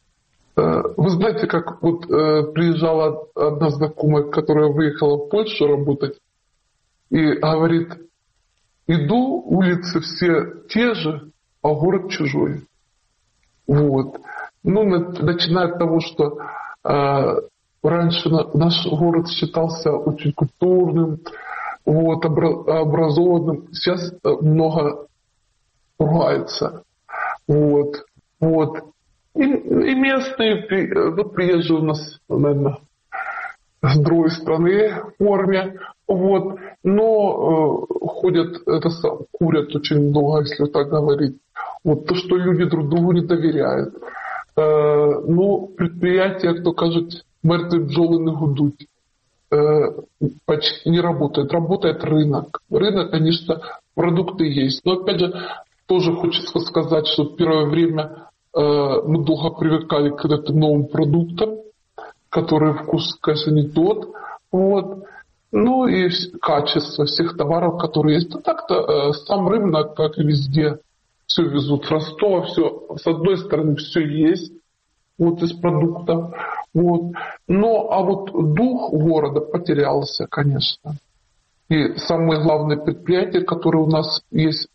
Вы знаете, как вот приезжала одна знакомая, которая выехала в Польшу работать, и говорит, иду, улицы все те же, а город чужой. Вот. Ну, начиная от того, что э, раньше наш город считался очень культурным, вот, образованным. Сейчас много ругается. Вот. Вот. И, и местные, ну, приезжие у нас, наверное, с другой страны в форме. Вот. Но э, ходят, это, курят очень много, если так говорить. Вот то, что люди друг другу не доверяют. Э, ну, предприятия, кто кажет, мертвые бджолы не гудут, э, почти не работает. Работает рынок. Рынок, конечно, продукты есть. Но, опять же, тоже хочется сказать, что в первое время э, мы долго привыкали к этим новым продуктам, которые вкус, конечно, не тот. Вот. Ну и качество всех товаров, которые есть. Ну так-то э, сам рынок, как и везде, все везут в Ростов, все, с одной стороны, все есть вот, из продуктов. Вот. Но а вот дух города потерялся, конечно. И самые главные предприятия, которые у нас есть,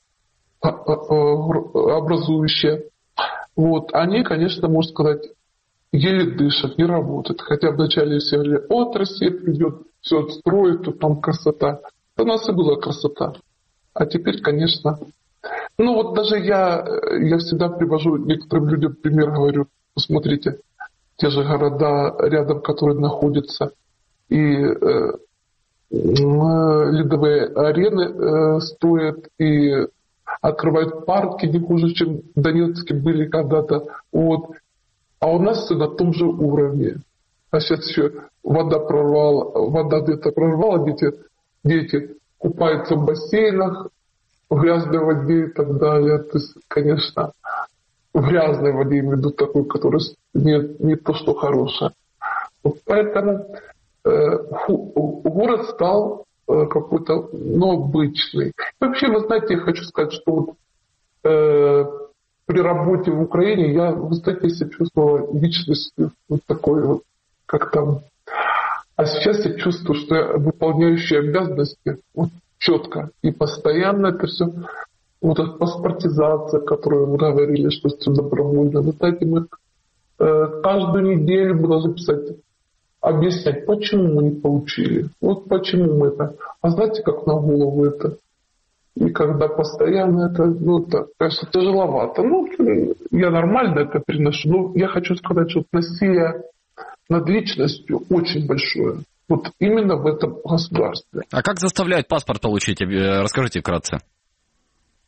образующие, вот, они, конечно, можно сказать, еле дышат, не работают. Хотя вначале все говорили, от России придет, все отстроит, тут там красота. У нас и была красота. А теперь, конечно... Ну вот даже я, я всегда привожу некоторым людям пример, говорю, посмотрите, те же города рядом, которые находятся, и э, ледовые арены э, строят, и открывают парки не хуже, чем в Донецке были когда-то. Вот. А у нас все на том же уровне. А сейчас еще вода прорвала, вода где-то прорвала, дети, дети купаются в бассейнах, в грязной воде и так далее. То есть, конечно, в грязной воде имею в виду такой, который не, не то, что хорошее. Вот поэтому э, город стал э, какой-то, ну, обычный. Вообще, вы знаете, я хочу сказать, что вот, э, при работе в Украине я, вы знаете, себя чувствовала личностью вот такой вот, как там. А сейчас я чувствую, что я выполняющий обязанности вот, четко и постоянно это все, вот эта паспортизация, которую вы говорили, что все добровольно. Вы знаете, мы э, каждую неделю мы должны писать, объяснять, почему мы не получили. Вот почему мы это. А знаете, как на голову это? И когда постоянно это, ну, это, конечно, тяжеловато. Ну, я нормально это переношу. Но я хочу сказать, что насилие над личностью очень большое. Вот именно в этом государстве. А как заставляют паспорт получить? Расскажите вкратце.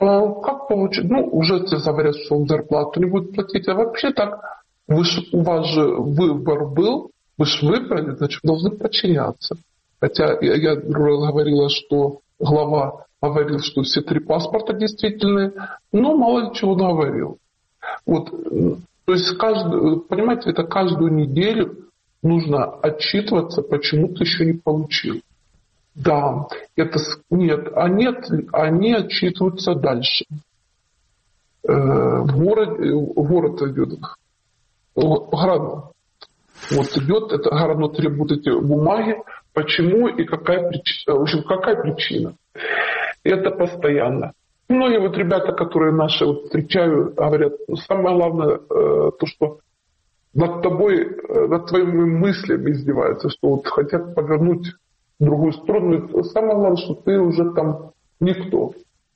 Как получить? Ну, уже тебе говорят, что он зарплату не будет платить. А вообще так, вы ж, у вас же выбор был, вы же выбрали, значит, должны подчиняться. Хотя я, я говорила, что глава говорил, что все три паспорта действительные, но мало ли чего наговорил. Вот, то есть, каждый, понимаете, это каждую неделю нужно отчитываться, почему ты еще не получил. Да, это нет, а нет, они отчитываются дальше. Э, в городе, город идет, Городно. Вот идет, это Городно требует эти бумаги, почему и какая причина. В общем, какая причина? Это постоянно. Многие вот ребята, которые наши вот встречаю, говорят, самое главное, э, то, что над тобой, э, над твоими мыслями издеваются, что вот хотят повернуть в другую сторону. И самое главное, что ты уже там никто.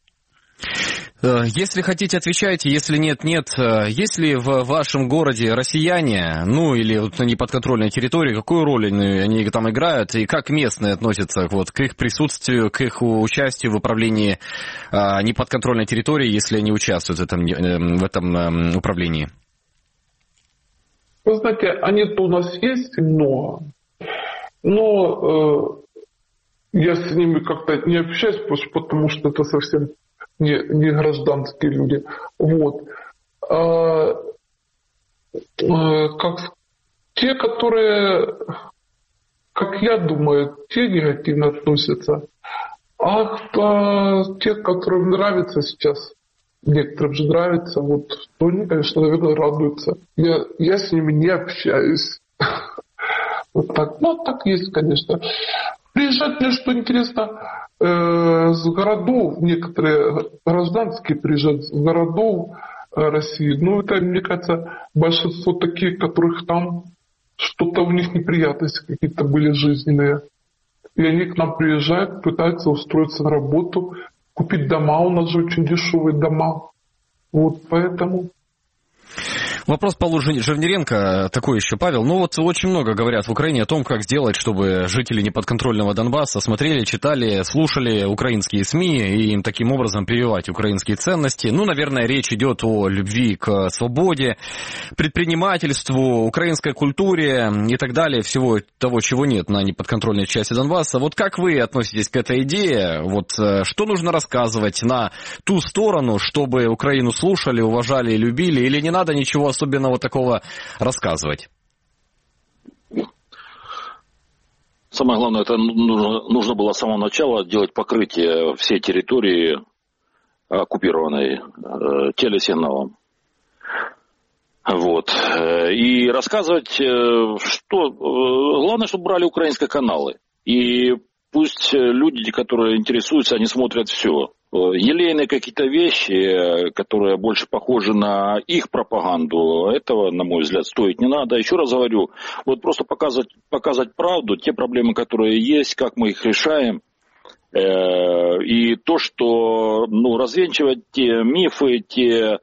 Если хотите, отвечайте, если нет, нет. Есть ли в вашем городе россияне, ну или вот на неподконтрольной территории, какую роль они, они там играют, и как местные относятся вот, к их присутствию, к их участию в управлении а, неподконтрольной территории, если они участвуют в этом, в этом а, управлении? Вы знаете, они-то у нас есть много, но э, я с ними как-то не общаюсь, потому что это совсем не, не гражданские люди. Вот. А, а, как, те, которые, как я думаю, те негативно относятся, а, а те, которым нравится сейчас, некоторым же нравится, вот, то они, конечно, наверное, радуются. Я, я с ними не общаюсь. Вот так. Ну, так есть, конечно. Приезжать, мне что интересно, э, с городов, некоторые гражданские приезжают с городов э, России. Ну, это, мне кажется, большинство таких, которых там что-то у них неприятности какие-то были жизненные. И они к нам приезжают, пытаются устроиться на работу, купить дома. У нас же очень дешевые дома. Вот поэтому... Вопрос Павлу Жирниренко такой еще, Павел. Ну вот очень много говорят в Украине о том, как сделать, чтобы жители неподконтрольного Донбасса смотрели, читали, слушали украинские СМИ и им таким образом прививать украинские ценности. Ну, наверное, речь идет о любви к свободе, предпринимательству, украинской культуре и так далее, всего того, чего нет на неподконтрольной части Донбасса. Вот как вы относитесь к этой идее? Вот что нужно рассказывать на ту сторону, чтобы Украину слушали, уважали и любили, или не надо ничего особенного такого рассказывать? Самое главное, это нужно, нужно было с самого начала делать покрытие всей территории оккупированной э, телесигналом. Вот. И рассказывать, что... Главное, чтобы брали украинские каналы. И пусть люди, которые интересуются, они смотрят все. Елейные какие-то вещи, которые больше похожи на их пропаганду, этого, на мой взгляд, стоить не надо. Еще раз говорю, вот просто показывать, показать правду, те проблемы, которые есть, как мы их решаем. И то, что ну, развенчивать те мифы, те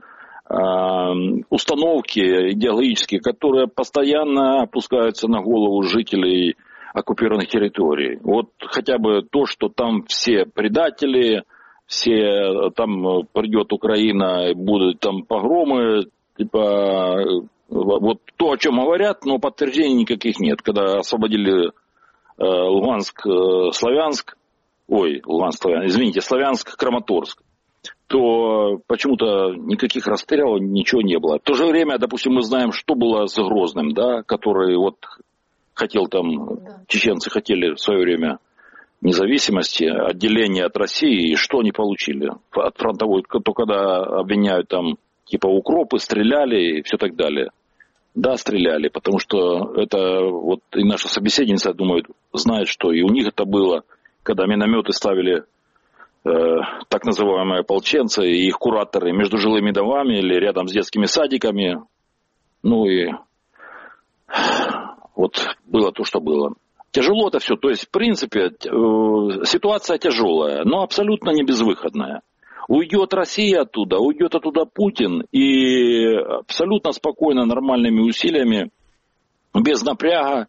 установки идеологические, которые постоянно опускаются на голову жителей оккупированных территорий. Вот хотя бы то, что там все предатели, все там придет Украина, и будут там погромы, типа вот то, о чем говорят, но подтверждений никаких нет. Когда освободили э, Луганск, э, Славянск, ой, Луганск, Славянск, извините, Славянск, Краматорск, то почему-то никаких расстрелов, ничего не было. В то же время, допустим, мы знаем, что было с Грозным, да, который вот хотел там, да. Чеченцы хотели в свое время независимости, отделения от России, и что они получили? От фронтовой, то когда обвиняют там, типа укропы, стреляли и все так далее. Да, стреляли, потому что это вот и наша собеседница, я думаю, знает, что и у них это было, когда минометы ставили так называемые ополченцы и их кураторы между жилыми домами или рядом с детскими садиками. Ну и вот было то, что было. Тяжело это все. То есть, в принципе, ситуация тяжелая, но абсолютно не безвыходная. Уйдет Россия оттуда, уйдет оттуда Путин, и абсолютно спокойно, нормальными усилиями, без напряга,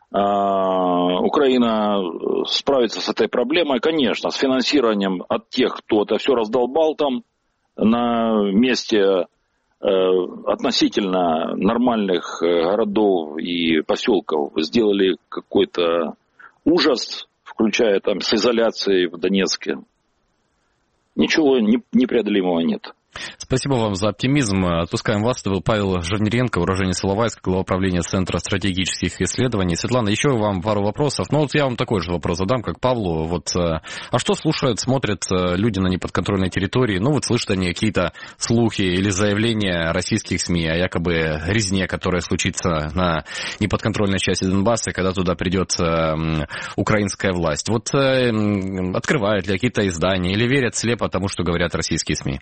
Украина справится с этой проблемой, конечно, с финансированием от тех, кто это все раздолбал там, на месте относительно нормальных городов и поселков сделали какой-то ужас, включая там с изоляцией в Донецке. Ничего непреодолимого нет. Спасибо вам за оптимизм. Отпускаем вас. Это был Павел Жирниренко, уроженец Иловайска, глава управления Центра стратегических исследований. Светлана, еще вам пару вопросов. Ну вот я вам такой же вопрос задам, как Павлу. Вот, а что слушают, смотрят люди на неподконтрольной территории? Ну вот слышат они какие-то слухи или заявления российских СМИ о якобы резне, которая случится на неподконтрольной части Донбасса, когда туда придет украинская власть. Вот открывают ли какие-то издания или верят слепо тому, что говорят российские СМИ?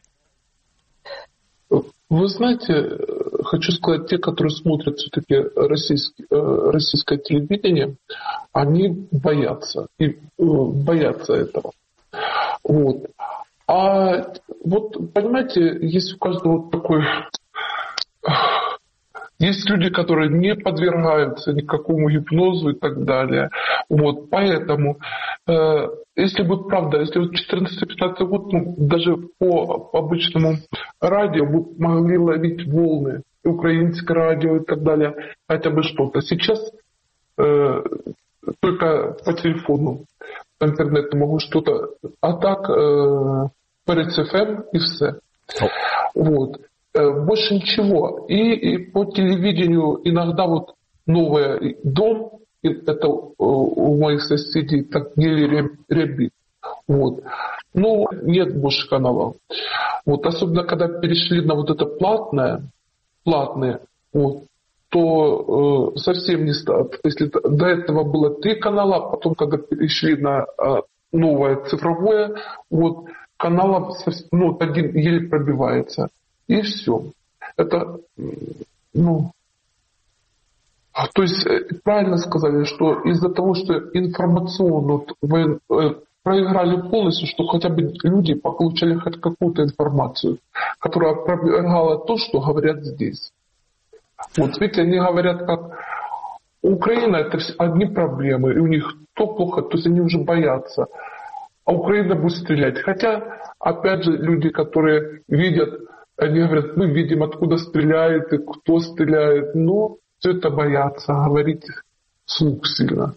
Вы знаете, хочу сказать, те, которые смотрят все-таки российский, российское телевидение, они боятся, и боятся этого. Вот. А вот, понимаете, есть у каждого вот такой... Есть люди, которые не подвергаются никакому гипнозу и так далее. Вот, поэтому, э, если будет правда, если вот четырнадцатый-пятнадцатый год, ну, даже по, по обычному радио вы могли ловить волны, украинское радио и так далее, хотя бы что-то. Сейчас э, только по телефону, по интернету могу что-то, а так э, перед эф эм и все. Вот. Больше ничего. И, и по телевидению иногда вот новый дом, это у моих соседей так Гели Рябит. Вот. Но нет больше каналов. Вот. Особенно когда перешли на вот это платное, платное, вот, то э, совсем не стало. Если до этого было три канала, потом когда перешли на э, новое цифровое, вот, каналов ну, один еле пробивается. И все. Это, ну, то есть правильно сказали, что из-за того, что информационно вы проиграли полностью, что хотя бы люди получали хоть какую-то информацию, которая опровергала то, что говорят здесь. Вот видите, они говорят, как Украина это одни проблемы, и у них то плохо, то есть они уже боятся, а Украина будет стрелять. Хотя, опять же, люди, которые видят, они говорят, мы видим, откуда стреляет и кто стреляет. Но все это боятся говорить вслух сильно.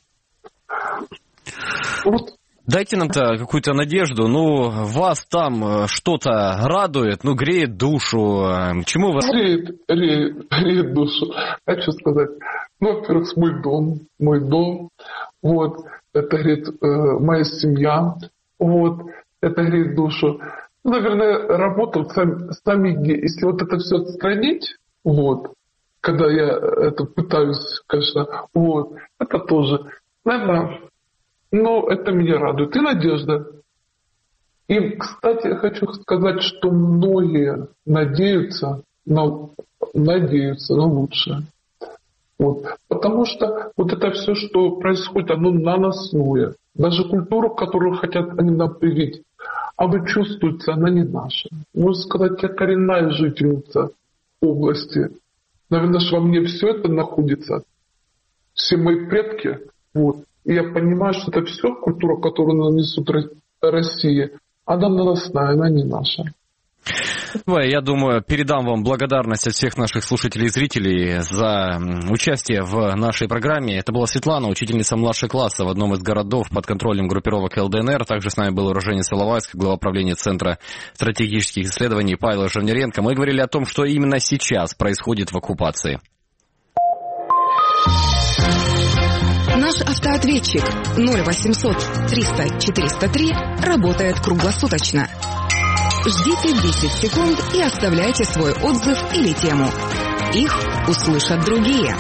Вот. Дайте нам-то какую-то надежду. Ну, вас там что-то радует, ну, греет душу. Чему вас... Греет, греет, греет душу. Хочу сказать, ну, во-первых, мой дом, мой дом. Вот, это греет э, моя семья. Вот, это греет душу. Наверное, работал сами, сами, если вот это все отстранить, вот, когда я это пытаюсь, конечно, вот, это тоже, наверное, но это меня радует. И надежда. И, кстати, я хочу сказать, что многие надеются на, надеются на лучшее. Вот. Потому что вот это все, что происходит, оно наносное. Даже культуру, которую хотят они нам привить, а вы чувствуете, она не наша. Можно сказать, я коренная жительница области. Наверное, что во мне все это находится. Все мои предки. Вот. И я понимаю, что это все культура, которую нанесут России, она наносная, она не наша. Я думаю, передам вам благодарность от всех наших слушателей и зрителей за участие в нашей программе. Это была Светлана, учительница младшего класса в одном из городов под контролем группировок эл дэ эн эр. Также с нами был уроженец Иловайска, глава управления Центра стратегических исследований Павел Жирниренко. Мы говорили о том, что именно сейчас происходит в оккупации. Наш автоответчик ноль восемьсот триста четыреста три работает круглосуточно. Ждите десять секунд и оставляйте свой отзыв или тему. Их услышат другие.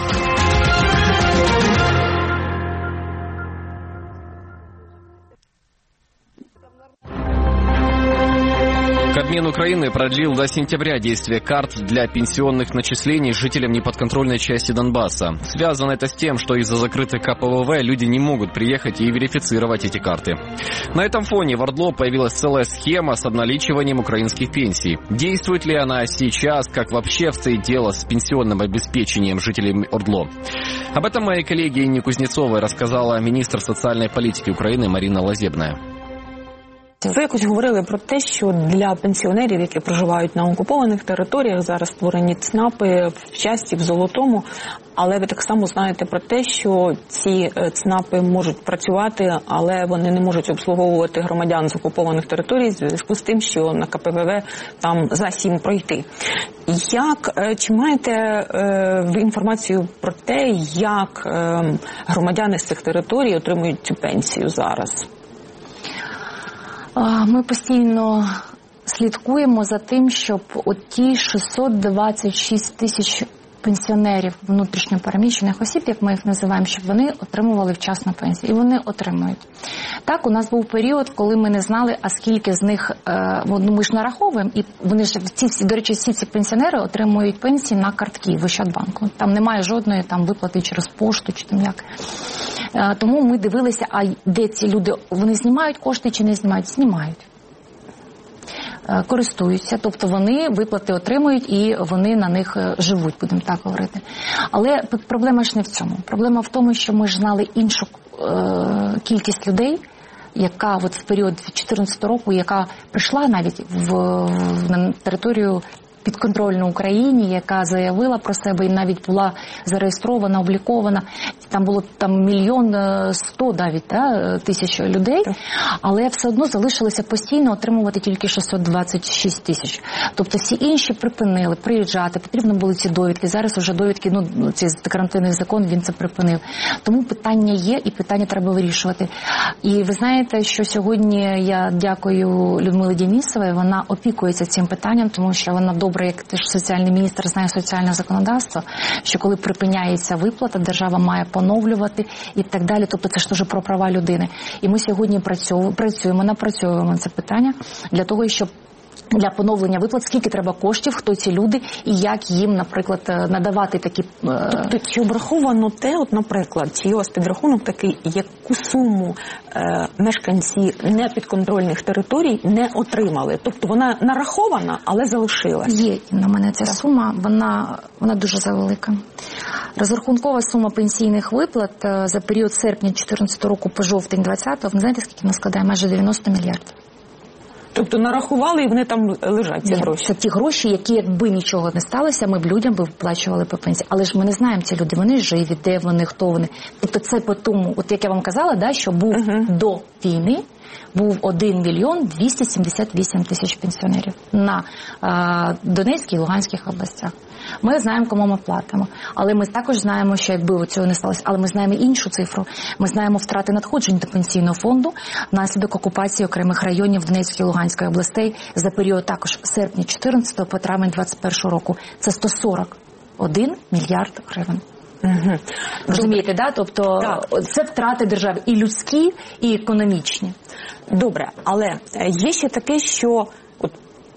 Кабмин Украины продлил до сентября действие карт для пенсионных начислений жителям неподконтрольной части Донбасса. Связано это с тем, что из-за закрытой ка пэ вэ вэ люди не могут приехать и верифицировать эти карты. На этом фоне в Ордло появилась целая схема с обналичиванием украинских пенсий. Действует ли она сейчас, как вообще обстоит дело с пенсионным обеспечением жителей Ордло? Об этом моей коллеге Инне Кузнецовой рассказала министр социальной политики Украины Марина Лазебная. Ви якось говорили про те, що для пенсіонерів, які проживають на окупованих територіях, зараз створені ЦНАПи в Щасті, в Золотому, але ви так само знаєте про те, що ці ЦНАПи можуть працювати, але вони не можуть обслуговувати громадян з окупованих територій в зв'язку з тим, що на ка пе ве ве там за сім пройти. Як, чи маєте ви інформацію про те, як громадяни з цих територій отримують цю пенсію зараз? Ми постійно слідкуємо за тим, щоб оті шістсот двадцять шість тисяч пенсіонерів внутрішньопереміщених осіб, як ми їх називаємо, щоб вони отримували вчасно пенсію. І вони отримують. Так, у нас був період, коли ми не знали, а скільки з них, ну ми ж нараховуємо, і вони ж, ці, всі, до речі, всі ці пенсіонери отримують пенсії на картки в Ощадбанку. Там немає жодної там виплати через пошту чи там як. Тому ми дивилися, а де ці люди, вони знімають кошти чи не знімають? Знімають. Користуються, тобто вони виплати отримують і вони на них живуть, будемо так говорити. Але проблема ж не в цьому. Проблема в тому, що ми ж знали іншу е- кількість людей, яка от в період дві тисячі чотирнадцятого року, яка прийшла навіть в, в, на територію підконтрольну Україні, яка заявила про себе і навіть була зареєстрована, облікована. Там було там мільйон сто навіть да, тисяч людей, але все одно залишилося постійно отримувати тільки шістсот двадцять шість тисяч. Тобто всі інші припинили приїжджати, потрібно були ці довідки. Зараз вже довідки, ну, цей карантинний закон, він це припинив. Тому питання є і питання треба вирішувати. І ви знаєте, що сьогодні я дякую Людмилі Денісовій, вона опікується цим питанням, тому що вона добре, як теж соціальний міністр, знає соціальне законодавство, що коли припиняється виплата, держава має поновлювати і так далі. Тобто це ж теж про права людини. І ми сьогодні працюємо, працюємо, напрацьовуємо це питання для того, щоб для поновлення виплат, скільки треба коштів, хто ці люди і як їм, наприклад, надавати такі... Тобто, чи обраховано те, от, наприклад, чи є у вас підрахунок такий, яку суму е, мешканці непідконтрольних територій не отримали? Тобто вона нарахована, але залишилась? Є на мене ця сума, вона, вона дуже завелика. Розрахункова сума пенсійних виплат за період серпня дві тисячі чотирнадцятого року по жовтень двадцятого, ви знаєте, скільки вона складає? Майже дев'яносто мільярдів. Тобто нарахували і вони там лежать, ці гроші? Це ті гроші, які, якби нічого не сталося, ми б людям би виплачували по пенсії. Але ж ми не знаємо ці люди, вони живі, де вони, хто вони. Тобто це по тому, от як я вам казала, да, що був uh-huh. до війни, був один мільйон двісті сімдесят вісім тисяч пенсіонерів на а, Донецькій і Луганських областях. Ми знаємо, кому ми платимо. Але ми також знаємо, що якби цього не сталося. Але ми знаємо іншу цифру. Ми знаємо втрати надходжень до пенсійного фонду внаслідок окупації окремих районів Донецької і Луганської областей за період також серпня чотирнадцятого по травень двадцять першого року. Це сто сорок один мільярд гривень. Угу. Розумієте, да? Тобто так. Це втрати держави і людські, і економічні. Добре, але є ще таке, що от,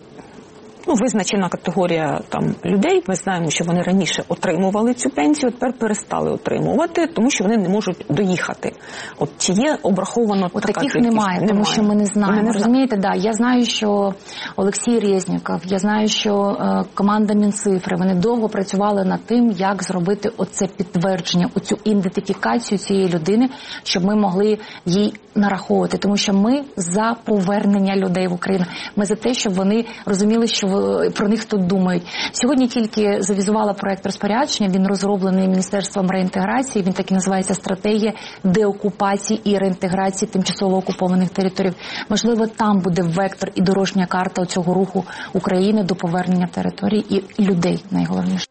ну, визначена категорія там людей, ми знаємо, що вони раніше отримували цю пенсію, тепер перестали отримувати, тому що вони не можуть доїхати. От чи є обраховано от така таких кількість? немає, тому немає. Що ми не знаємо. Не Розумієте, да, я знаю, що Олексій Резніков, я знаю, що е, команда Мінцифри, вони довго працювали над тим, як зробити оце підтвердження, оцю ідентифікацію цієї людини, щоб ми могли їй нараховувати, тому що ми за повернення людей в Україну. Ми за те, щоб вони розуміли, що про них тут думають. Сьогодні тільки завізувала проект розпорядження, він розроблений Міністерством реінтеграції, він так і називається «Стратегія деокупації і реінтеграції тимчасово окупованих територій». Можливо, там буде вектор і дорожня карта цього руху України до повернення територій і людей, найголовніше.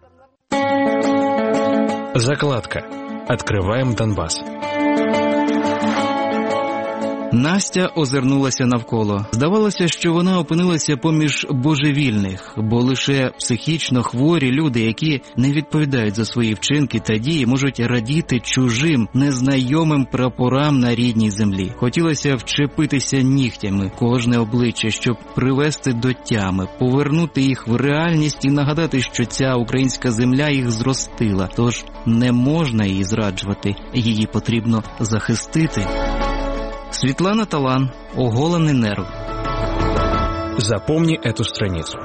Закладка. Открываем Донбасс. Настя озирнулася навколо. Здавалося, що вона опинилася поміж божевільних, бо лише психічно хворі люди, які не відповідають за свої вчинки та дії, можуть радіти чужим, незнайомим прапорам на рідній землі. Хотілося вчепитися нігтями кожне обличчя, щоб привести до тями, повернути їх в реальність і нагадати, що ця українська земля їх зростила. Тож не можна її зраджувати, її потрібно захистити. Светлана Талан, «Оголенный нерв». Запомни эту страницу.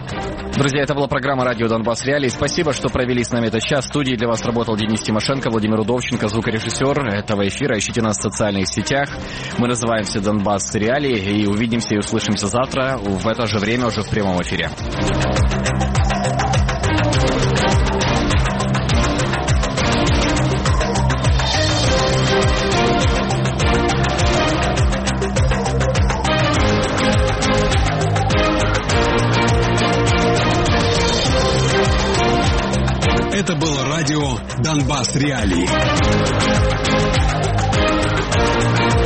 Друзья, это была программа «Радио Донбасс Реалии». Спасибо, что провели с нами этот час. В студии для вас работал Денис Тимошенко, Владимир Удовченко, звукорежиссер этого эфира. Ищите нас в социальных сетях. Мы называемся «Донбасс Реалии». И увидимся и услышимся завтра в это же время уже в прямом эфире. Это было радио «Донбасс Реалии».